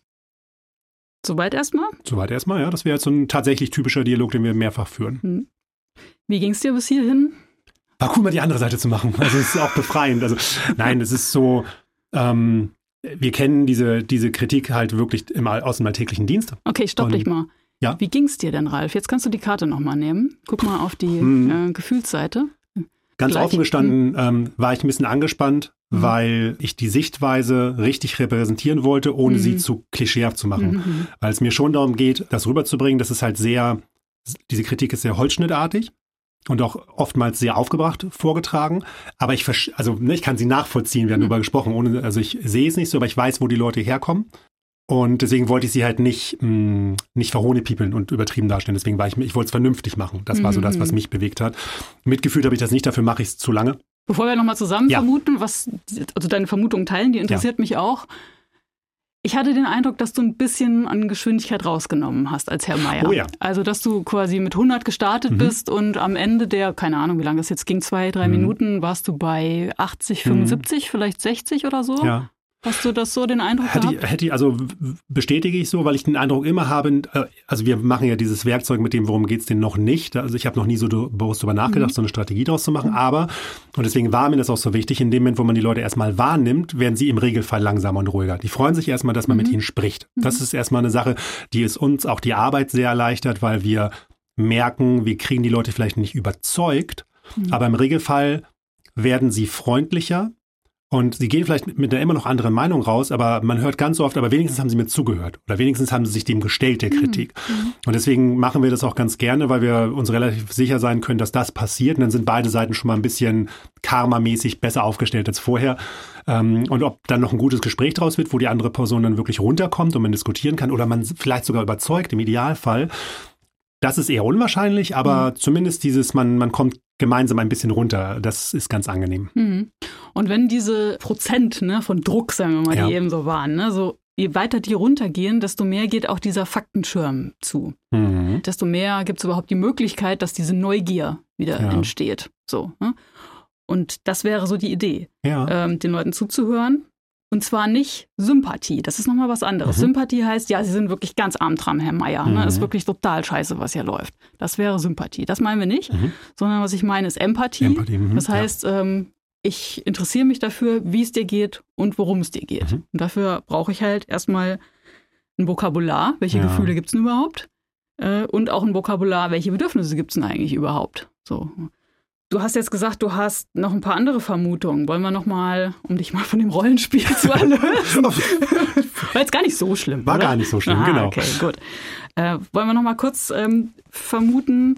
Soweit erstmal? Soweit erstmal, ja. Das wäre jetzt so ein tatsächlich typischer Dialog, den wir mehrfach führen. Mhm. Wie ging es dir bis hierhin? War cool, mal die andere Seite zu machen. Also es ist auch befreiend. Also nein, es ist so, ähm, wir kennen diese, diese Kritik halt wirklich im, aus dem alltäglichen Dienst. Okay, stopp und, dich mal. Ja? Wie ging es dir denn, Ralf? Jetzt kannst du die Karte nochmal nehmen. Guck mal auf die hm. äh, Gefühlsseite. Ganz Gleich. offen gestanden ähm, war ich ein bisschen angespannt, mhm. weil ich die Sichtweise richtig repräsentieren wollte, ohne mhm. sie zu klischeehaft zu machen. Mhm. Weil es mir schon darum geht, das rüberzubringen, dass es halt sehr, diese Kritik ist sehr holzschnittartig und auch oftmals sehr aufgebracht vorgetragen. Aber ich, also, ne, ich kann sie nachvollziehen, wir haben mhm. darüber gesprochen. Ohne, also ich sehe es nicht so, aber ich weiß, wo die Leute herkommen. Und deswegen wollte ich sie halt nicht, mh, nicht verhohnepiepeln und übertrieben darstellen. Deswegen war ich, ich wollte es vernünftig machen. Das war so das, was mich bewegt hat. Mitgefühlt habe ich das nicht, dafür mache ich es zu lange. Bevor wir nochmal zusammen ja. vermuten, was, also deine Vermutungen teilen, die interessiert ja. mich auch. Ich hatte den Eindruck, dass du ein bisschen an Geschwindigkeit rausgenommen hast als Herr Meier. Oh ja. Also, dass du quasi mit hundert gestartet mhm. bist und am Ende der, keine Ahnung, wie lange das jetzt ging, zwei, drei mhm. Minuten, warst du bei achtzig, fünfundsiebzig, mhm. vielleicht sechzig oder so. Ja. Hast du das so den Eindruck hätte gehabt? Ich, hätte ich, also bestätige ich so, weil ich den Eindruck immer habe, also wir machen ja dieses Werkzeug mit dem, worum geht's denn noch nicht. Also ich habe noch nie so bewusst darüber nachgedacht, mhm. so eine Strategie draus zu machen. Aber, und deswegen war mir das auch so wichtig, in dem Moment, wo man die Leute erstmal wahrnimmt, werden sie im Regelfall langsamer und ruhiger. Die freuen sich erstmal, dass man mhm. mit ihnen spricht. Das ist erstmal eine Sache, die es uns auch die Arbeit sehr erleichtert, weil wir merken, wir kriegen die Leute vielleicht nicht überzeugt, mhm. aber im Regelfall werden sie freundlicher. Und sie gehen vielleicht mit einer immer noch anderen Meinung raus, aber man hört ganz oft, aber wenigstens haben sie mir zugehört. Oder wenigstens haben sie sich dem gestellt, der Kritik. Mhm. Und deswegen machen wir das auch ganz gerne, weil wir uns relativ sicher sein können, dass das passiert. Und dann sind beide Seiten schon mal ein bisschen karmamäßig besser aufgestellt als vorher. Und ob dann noch ein gutes Gespräch draus wird, wo die andere Person dann wirklich runterkommt und man diskutieren kann oder man vielleicht sogar überzeugt, im Idealfall. Das ist eher unwahrscheinlich, aber mhm. zumindest dieses, man, man kommt gemeinsam ein bisschen runter. Das ist ganz angenehm. Mhm. Und wenn diese Prozent ne, von Druck, sagen wir mal, ja. die eben so waren, ne, so je weiter die runtergehen, desto mehr geht auch dieser Faktenschirm zu. Mhm. Desto mehr gibt es überhaupt die Möglichkeit, dass diese Neugier wieder ja. entsteht. So, ne? Und das wäre so die Idee, ja. ähm, den Leuten zuzuhören. Und zwar nicht Sympathie, das ist nochmal was anderes. Mhm. Sympathie heißt, ja, Sie sind wirklich ganz arm dran, Herr Meier. Mhm. Ne? Ist wirklich total scheiße, was hier läuft. Das wäre Sympathie. Das meinen wir nicht, mhm. sondern was ich meine ist Empathie. Empathie mhm. Das heißt, ja. ähm, ich interessiere mich dafür, wie es dir geht und worum es dir geht. Mhm. Und dafür brauche ich halt erstmal ein Vokabular, welche ja. Gefühle gibt es denn überhaupt? Äh, und auch ein Vokabular, welche Bedürfnisse gibt es denn eigentlich überhaupt? So. Du hast jetzt gesagt, du hast noch ein paar andere Vermutungen. Wollen wir noch mal, um dich mal von dem Rollenspiel zu erlösen? War jetzt gar nicht so schlimm, War oder? gar nicht so schlimm, Aha, genau. Okay, gut. Äh, wollen wir noch mal kurz ähm, vermuten,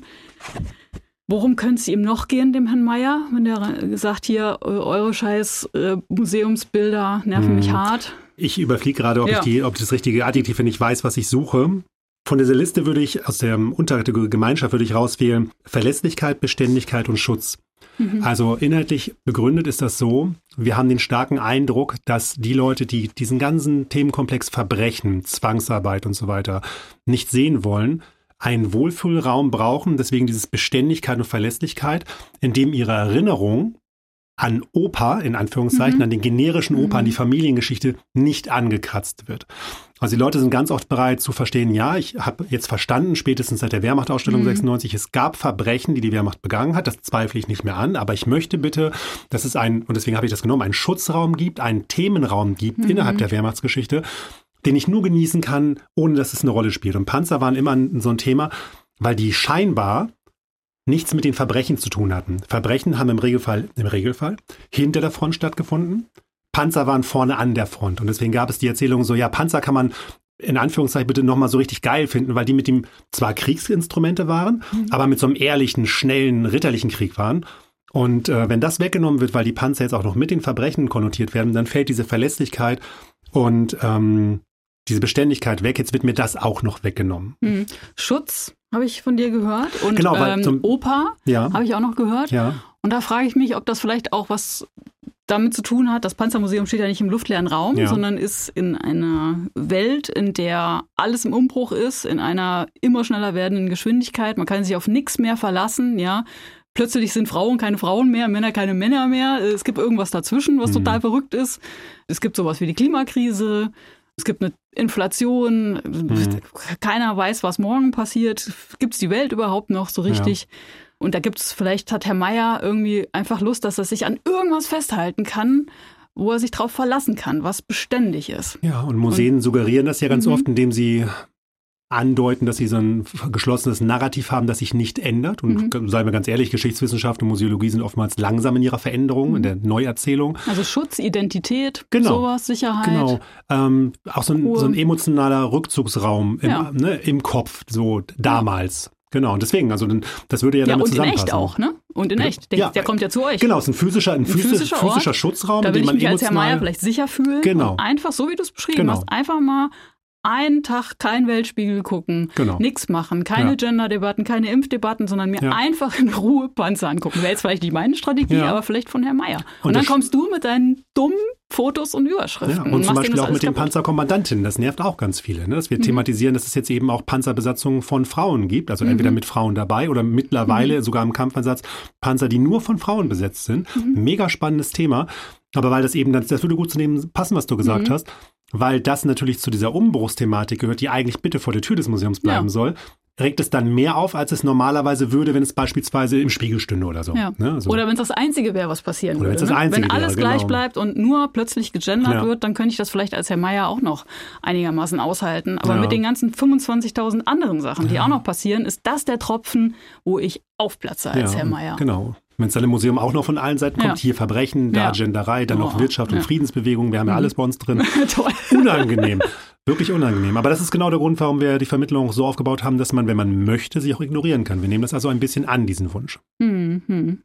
worum könnte es ihm noch gehen, dem Herrn Meyer, wenn der sagt, hier, eure scheiß äh, Museumsbilder nerven hm. mich hart? Ich überfliege gerade, ob, ja. ich die, ob ich das richtige Adjektiv nicht weiß, was ich suche. Von dieser Liste würde ich, aus der Untergemeinschaft würde ich rauswählen, Verlässlichkeit, Beständigkeit und Schutz. Mhm. Also inhaltlich begründet ist das so, wir haben den starken Eindruck, dass die Leute, die diesen ganzen Themenkomplex Verbrechen, Zwangsarbeit und so weiter nicht sehen wollen, einen Wohlfühlraum brauchen, deswegen dieses Beständigkeit und Verlässlichkeit, in dem ihre Erinnerung an Opa, in Anführungszeichen, mhm. an den generischen Opa, mhm. an die Familiengeschichte nicht angekratzt wird. Also die Leute sind ganz oft bereit zu verstehen, ja, ich habe jetzt verstanden, spätestens seit der Wehrmachtausstellung mhm. sechsundneunzig, es gab Verbrechen, die die Wehrmacht begangen hat, das zweifle ich nicht mehr an, aber ich möchte bitte, dass es einen, und deswegen habe ich das genommen, einen Schutzraum gibt, einen Themenraum gibt mhm. innerhalb der Wehrmachtsgeschichte, den ich nur genießen kann, ohne dass es eine Rolle spielt. Und Panzer waren immer so ein Thema, weil die scheinbar nichts mit den Verbrechen zu tun hatten. Verbrechen haben im Regelfall, im Regelfall hinter der Front stattgefunden. Panzer waren vorne an der Front. Und deswegen gab es die Erzählung so, ja, Panzer kann man in Anführungszeichen bitte nochmal so richtig geil finden, weil die mit dem zwar Kriegsinstrumente waren, mhm. aber mit so einem ehrlichen, schnellen, ritterlichen Krieg waren. Und äh, wenn das weggenommen wird, weil die Panzer jetzt auch noch mit den Verbrechen konnotiert werden, dann fällt diese Verlässlichkeit und ähm, diese Beständigkeit weg. Jetzt wird mir das auch noch weggenommen. Mhm. Schutz habe ich von dir gehört. Und genau, weil ähm, zum, Opa ja. habe ich auch noch gehört. Ja. Und da frage ich mich, ob das vielleicht auch was damit zu tun hat. Das Panzermuseum steht ja nicht im luftleeren Raum, ja. sondern ist in einer Welt, in der alles im Umbruch ist, in einer immer schneller werdenden Geschwindigkeit. Man kann sich auf nichts mehr verlassen, ja. Plötzlich sind Frauen keine Frauen mehr, Männer keine Männer mehr. Es gibt irgendwas dazwischen, was mhm. total verrückt ist. Es gibt sowas wie die Klimakrise. Es gibt eine Inflation, mhm. keiner weiß, was morgen passiert. Gibt es die Welt überhaupt noch so richtig? Ja. Und da gibt es, vielleicht hat Herr Meyer irgendwie einfach Lust, dass er sich an irgendwas festhalten kann, wo er sich drauf verlassen kann, was beständig ist. Ja, und Museen und, suggerieren das ja ganz mhm. oft, indem sie andeuten, dass sie so ein geschlossenes Narrativ haben, das sich nicht ändert. Und mhm. seien wir ganz ehrlich, Geschichtswissenschaft und Museologie sind oftmals langsam in ihrer Veränderung, mhm. in der Neuerzählung. Also Schutz, Identität, genau. sowas, Sicherheit. Genau. Ähm, auch so ein, so ein emotionaler Rückzugsraum im, ja. ne, im Kopf, so damals. Genau, und deswegen, also das würde ja damit ja, und zusammenpassen. In echt auch, ne? Und in echt. Der, ja, der kommt ja zu euch. Genau, es ist ein physischer, ein, ein physischer, physischer Schutzraum, da in dem man ich mich emotional... als Herr Meyer vielleicht sicher fühlen. Genau. Und einfach, so wie du es beschrieben genau. hast, einfach mal einen Tag kein Weltspiegel gucken, genau. nichts machen, keine ja. Gender-Debatten, keine Impfdebatten, sondern mir ja. einfach in Ruhe Panzer angucken. Wäre jetzt vielleicht nicht meine Strategie, ja. aber vielleicht von Herrn Meyer. Und, und dann kommst du mit deinen dummen Fotos und Überschriften. Ja, und, und zum Beispiel auch mit den Panzerkommandantinnen. Das nervt auch ganz viele. Ne? Dass wir mhm. thematisieren, dass es jetzt eben auch Panzerbesatzungen von Frauen gibt. Also mhm. entweder mit Frauen dabei oder mittlerweile mhm. sogar im Kampfeinsatz Panzer, die nur von Frauen besetzt sind. Mhm. Mega spannendes Thema. Aber weil das eben, das würde gut zu dem passen, was du gesagt mhm. hast, weil das natürlich zu dieser Umbruchsthematik gehört, die eigentlich bitte vor der Tür des Museums bleiben ja. soll, regt es dann mehr auf, als es normalerweise würde, wenn es beispielsweise im Spiegel stünde oder so. Ja. Ne? Also oder wenn es das Einzige wäre, was passieren oder würde. Das Einzige wenn alles wäre, gleich genau. bleibt und nur plötzlich gegendert ja. wird, dann könnte ich das vielleicht als Herr Meyer auch noch einigermaßen aushalten. Aber ja. mit den ganzen fünfundzwanzigtausend anderen Sachen, die ja. auch noch passieren, ist das der Tropfen, wo ich aufplatze als ja, Herr Meyer. Genau. Wenn es dann im Museum auch noch von allen Seiten kommt, ja. hier Verbrechen, da ja. Genderei, dann oh, noch Wirtschaft und ja. Friedensbewegung, wir haben ja alles bei uns drin. Toll. Unangenehm, wirklich unangenehm. Aber das ist genau der Grund, warum wir die Vermittlung so aufgebaut haben, dass man, wenn man möchte, sie auch ignorieren kann. Wir nehmen das also ein bisschen an, diesen Wunsch. Mhm.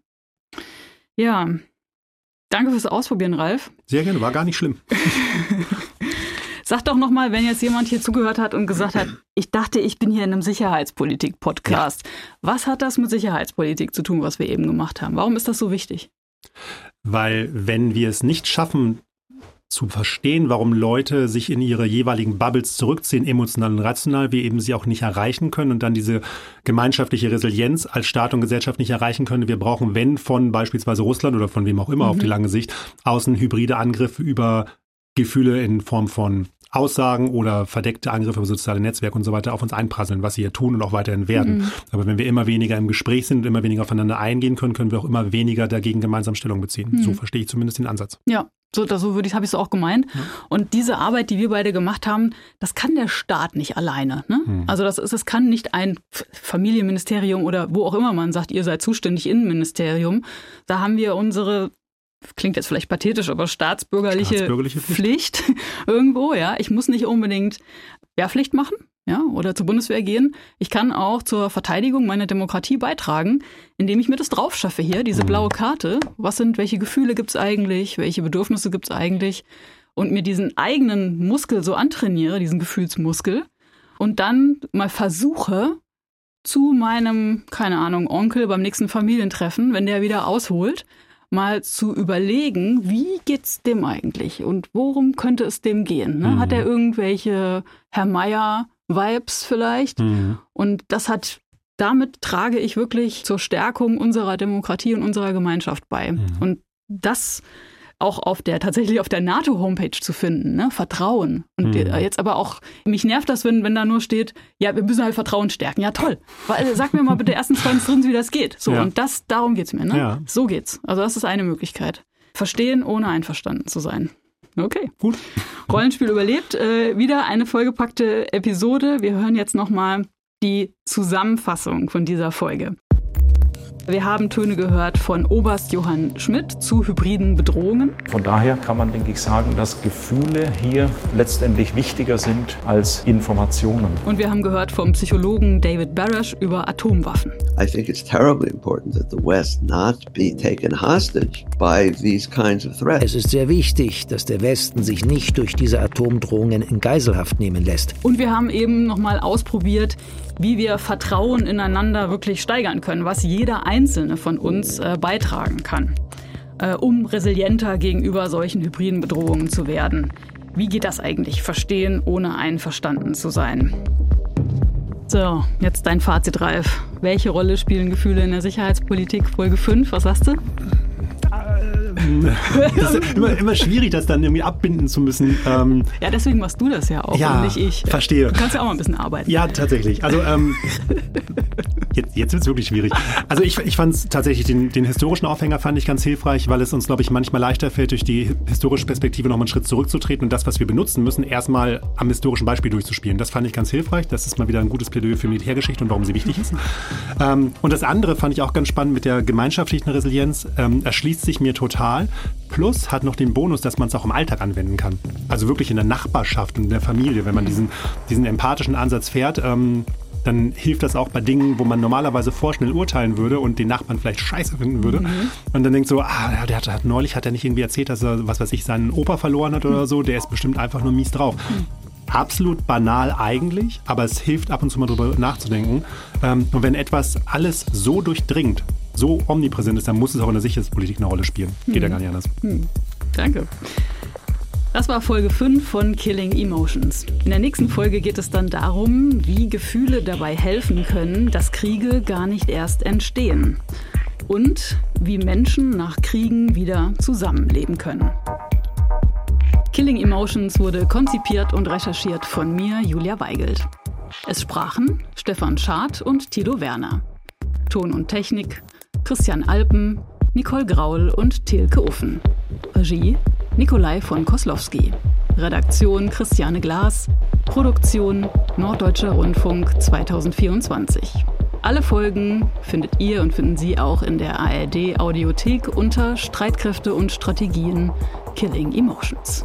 Ja, danke fürs Ausprobieren, Ralf. Sehr gerne, war gar nicht schlimm. Sag doch nochmal, wenn jetzt jemand hier zugehört hat und gesagt hat, ich dachte, ich bin hier in einem Sicherheitspolitik-Podcast. Ja. Was hat das mit Sicherheitspolitik zu tun, was wir eben gemacht haben? Warum ist das so wichtig? Weil wenn wir es nicht schaffen, zu verstehen, warum Leute sich in ihre jeweiligen Bubbles zurückziehen, emotional und rational, wir eben sie auch nicht erreichen können und dann diese gemeinschaftliche Resilienz als Staat und Gesellschaft nicht erreichen können. Wir brauchen, wenn von beispielsweise Russland oder von wem auch immer mhm. auf die lange Sicht, außen hybride Angriffe über Gefühle in Form von Aussagen oder verdeckte Angriffe über soziale Netzwerke und so weiter auf uns einprasseln, was sie ja tun und auch weiterhin werden. Mhm. Aber wenn wir immer weniger im Gespräch sind und immer weniger aufeinander eingehen können, können wir auch immer weniger dagegen gemeinsam Stellung beziehen. Mhm. So verstehe ich zumindest den Ansatz. Ja, so, so würde ich, habe ich es auch gemeint. Ja. Und diese Arbeit, die wir beide gemacht haben, das kann der Staat nicht alleine. Ne? Mhm. Also das ist, es kann nicht ein Familienministerium oder wo auch immer man sagt, ihr seid zuständig, Innenministerium. Da haben wir unsere, klingt jetzt vielleicht pathetisch, aber staatsbürgerliche, staatsbürgerliche Pflicht. Pflicht irgendwo, ja. Ich muss nicht unbedingt Wehrpflicht machen, ja, oder zur Bundeswehr gehen. Ich kann auch zur Verteidigung meiner Demokratie beitragen, indem ich mir das drauf schaffe hier, diese blaue Karte. Was sind, welche Gefühle gibt's eigentlich? Welche Bedürfnisse gibt's eigentlich? Und mir diesen eigenen Muskel so antrainiere, diesen Gefühlsmuskel. Und dann mal versuche, zu meinem, keine Ahnung, Onkel beim nächsten Familientreffen, wenn der wieder ausholt, mal zu überlegen, wie geht's dem eigentlich und worum könnte es dem gehen? Ne? Mhm. Hat er irgendwelche Herr Meier-Vibes vielleicht? Mhm. Und das hat, damit trage ich wirklich zur Stärkung unserer Demokratie und unserer Gemeinschaft bei. Mhm. Und das auch auf der, tatsächlich auf der NATO-Homepage zu finden, ne? Vertrauen. Und mhm. jetzt aber auch, mich nervt das, wenn, wenn da nur steht, ja, wir müssen halt Vertrauen stärken. Ja, toll. Weil, sag mir mal bitte erstens, zweitens, drittens, wie das geht. So, ja. Und das, darum geht's mir, ne? Ja. So geht's. Also das ist eine Möglichkeit. Verstehen, ohne einverstanden zu sein. Okay. Gut. Rollenspiel überlebt. Äh, wieder eine vollgepackte Episode. Wir hören jetzt nochmal die Zusammenfassung von dieser Folge. Wir haben Töne gehört von Oberst Johann Schmidt zu hybriden Bedrohungen. Von daher kann man, denke ich, sagen, dass Gefühle hier letztendlich wichtiger sind als Informationen. Und wir haben gehört vom Psychologen David Barash über Atomwaffen. I think it's terribly important that the West not be taken hostage by these kinds of threats. Es ist sehr wichtig, dass der Westen sich nicht durch diese Atomdrohungen in Geiselhaft nehmen lässt. Und wir haben eben nochmal ausprobiert, wie wir Vertrauen ineinander wirklich steigern können, was jeder Einzelne von uns äh, beitragen kann, äh, um resilienter gegenüber solchen hybriden Bedrohungen zu werden. Wie geht das eigentlich? Verstehen, ohne einverstanden zu sein. So, jetzt dein Fazit, Ralf. Welche Rolle spielen Gefühle in der Sicherheitspolitik? Folge fünf, was sagst du? Das ist immer, immer schwierig, das dann irgendwie abbinden zu müssen. Ähm, ja, deswegen machst du das ja auch ja, und nicht ich. Verstehe. Du kannst ja auch mal ein bisschen arbeiten. Ja, tatsächlich. Also ähm, jetzt, jetzt wird es wirklich schwierig. Also ich, ich fand es tatsächlich, den, den historischen Aufhänger fand ich ganz hilfreich, weil es uns, glaube ich, manchmal leichter fällt, durch die historische Perspektive nochmal einen Schritt zurückzutreten und das, was wir benutzen müssen, erstmal am historischen Beispiel durchzuspielen. Das fand ich ganz hilfreich. Das ist mal wieder ein gutes Plädoyer für Militärgeschichte und warum sie wichtig ist. ähm, und das andere fand ich auch ganz spannend mit der gemeinschaftlichen Resilienz. Ähm, erschließt sich mir total. Plus hat noch den Bonus, dass man es auch im Alltag anwenden kann. Also wirklich in der Nachbarschaft und in der Familie. Wenn man diesen, diesen empathischen Ansatz fährt, ähm, dann hilft das auch bei Dingen, wo man normalerweise vorschnell urteilen würde und den Nachbarn vielleicht scheiße finden würde. Mhm. Und dann denkt so, ah, der hat, hat neulich hat er nicht irgendwie erzählt, dass er, was weiß ich, seinen Opa verloren hat oder so. Der ist bestimmt einfach nur mies drauf. Mhm. Absolut banal eigentlich, aber es hilft ab und zu mal drüber nachzudenken. Ähm, und wenn etwas alles so durchdringt, so omnipräsent ist, dann muss es auch in der Sicherheitspolitik eine Rolle spielen. Geht hm. ja gar nicht anders. Hm. Danke. Das war Folge fünf von Killing Emotions. In der nächsten Folge geht es dann darum, wie Gefühle dabei helfen können, dass Kriege gar nicht erst entstehen. Und wie Menschen nach Kriegen wieder zusammenleben können. Killing Emotions wurde konzipiert und recherchiert von mir, Julia Weigelt. Es sprachen Stefan Schad und Tilo Werner. Ton und Technik Christian Alpen, Nicole Graul und Tilke Uffen. Regie Nikolai von Koslowski. Redaktion Christiane Glas. Produktion Norddeutscher Rundfunk zweitausendvierundzwanzig. Alle Folgen findet ihr und finden Sie auch in der A R D Audiothek unter Streitkräfte und Strategien Killing Emotions.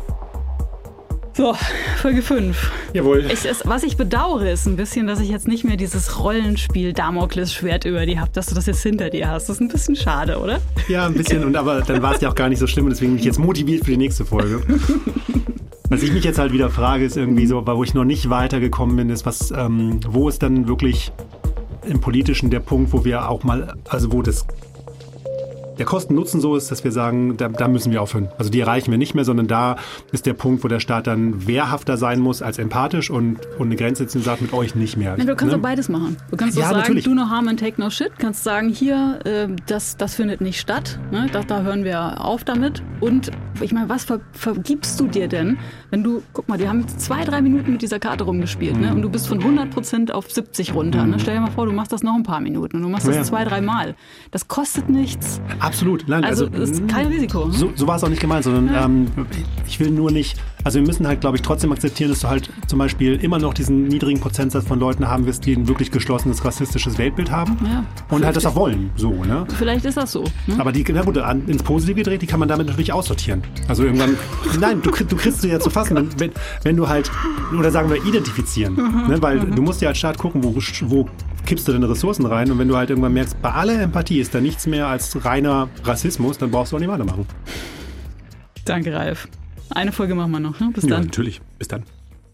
So, Folge fünf. Jawohl. Ich, es, was ich bedauere, ist ein bisschen, dass ich jetzt nicht mehr dieses Rollenspiel Damoklesschwert über die habe, dass du das jetzt hinter dir hast. Das ist ein bisschen schade, oder? Ja, ein bisschen. Und aber dann war es ja auch gar nicht so schlimm und deswegen bin ich jetzt motiviert für die nächste Folge. Was ich mich jetzt halt wieder frage, ist irgendwie so, wo ich noch nicht weitergekommen bin, ist, was, ähm, wo ist dann wirklich im Politischen der Punkt, wo wir auch mal, also wo das der Kosten-Nutzen so ist, dass wir sagen, da, da müssen wir aufhören. Also die erreichen wir nicht mehr, sondern da ist der Punkt, wo der Staat dann wehrhafter sein muss als empathisch und, und eine Grenze ziehen und sagt, mit euch nicht mehr. Ja, du kannst ne? auch beides machen. Du kannst ja, auch sagen, natürlich. do no harm and take no shit. Kannst sagen, hier, äh, das, das findet nicht statt. Ne? Da, da hören wir auf damit. Und ich meine, was ver, vergibst du dir denn, wenn du, guck mal, die haben zwei, drei Minuten mit dieser Karte rumgespielt, mhm. ne? Und du bist von hundert Prozent auf siebzig runter. Mhm. Ne? Stell dir mal vor, du machst das noch ein paar Minuten und du machst das ja. zwei, drei Mal. Das kostet nichts. Absolut. Nein, also, also das ist kein Risiko. Ne? So, so war es auch nicht gemeint, sondern ja. ähm, ich will nur nicht, also wir müssen halt, glaube ich, trotzdem akzeptieren, dass du halt zum Beispiel immer noch diesen niedrigen Prozentsatz von Leuten haben wirst, die ein wirklich geschlossenes rassistisches Weltbild haben ja. und Vielleicht halt das auch wollen. So, ne? Vielleicht ist das so. Ne? Aber die, na gut, ins Positive gedreht, die kann man damit natürlich aussortieren. Also irgendwann, nein, du, du kriegst sie ja zu fassen, wenn, wenn du halt, oder sagen wir, identifizieren. Mhm. Ne? Weil mhm. du musst ja als Staat gucken, wo, wo kippst du deine Ressourcen rein und wenn du halt irgendwann merkst, bei aller Empathie ist da nichts mehr als reiner Rassismus, dann brauchst du auch nicht weitermachen. Danke, Ralf. Eine Folge machen wir noch. Ne? Bis ja, dann. Natürlich. Bis dann.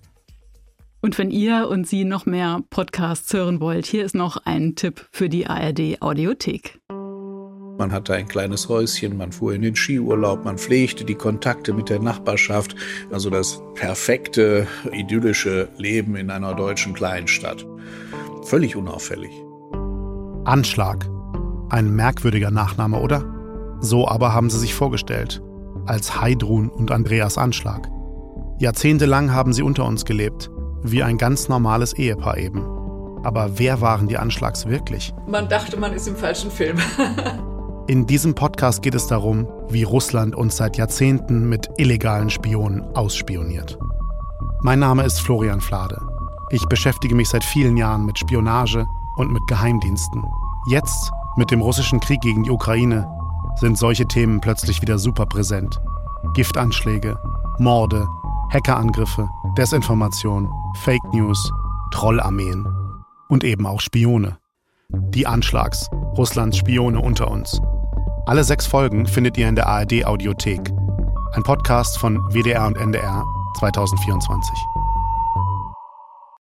Und wenn ihr und Sie noch mehr Podcasts hören wollt, hier ist noch ein Tipp für die A R D-Audiothek. Man hatte ein kleines Häuschen, man fuhr in den Skiurlaub, man pflegte die Kontakte mit der Nachbarschaft. Also das perfekte, idyllische Leben in einer deutschen Kleinstadt. Völlig unauffällig. Anschlag. Ein merkwürdiger Nachname, oder? So aber haben sie sich vorgestellt. Als Heidrun und Andreas Anschlag. Jahrzehntelang haben sie unter uns gelebt. Wie ein ganz normales Ehepaar eben. Aber wer waren die Anschlags wirklich? Man dachte, man ist im falschen Film. In diesem Podcast geht es darum, wie Russland uns seit Jahrzehnten mit illegalen Spionen ausspioniert. Mein Name ist Florian Flade. Ich beschäftige mich seit vielen Jahren mit Spionage und mit Geheimdiensten. Jetzt, mit dem russischen Krieg gegen die Ukraine, sind solche Themen plötzlich wieder super präsent. Giftanschläge, Morde, Hackerangriffe, Desinformation, Fake News, Trollarmeen und eben auch Spione. Die Anschlags, Russlands Spione unter uns. Alle sechs Folgen findet ihr in der A R D-Audiothek. Ein Podcast von W D R und N D R zwanzig vierundzwanzig.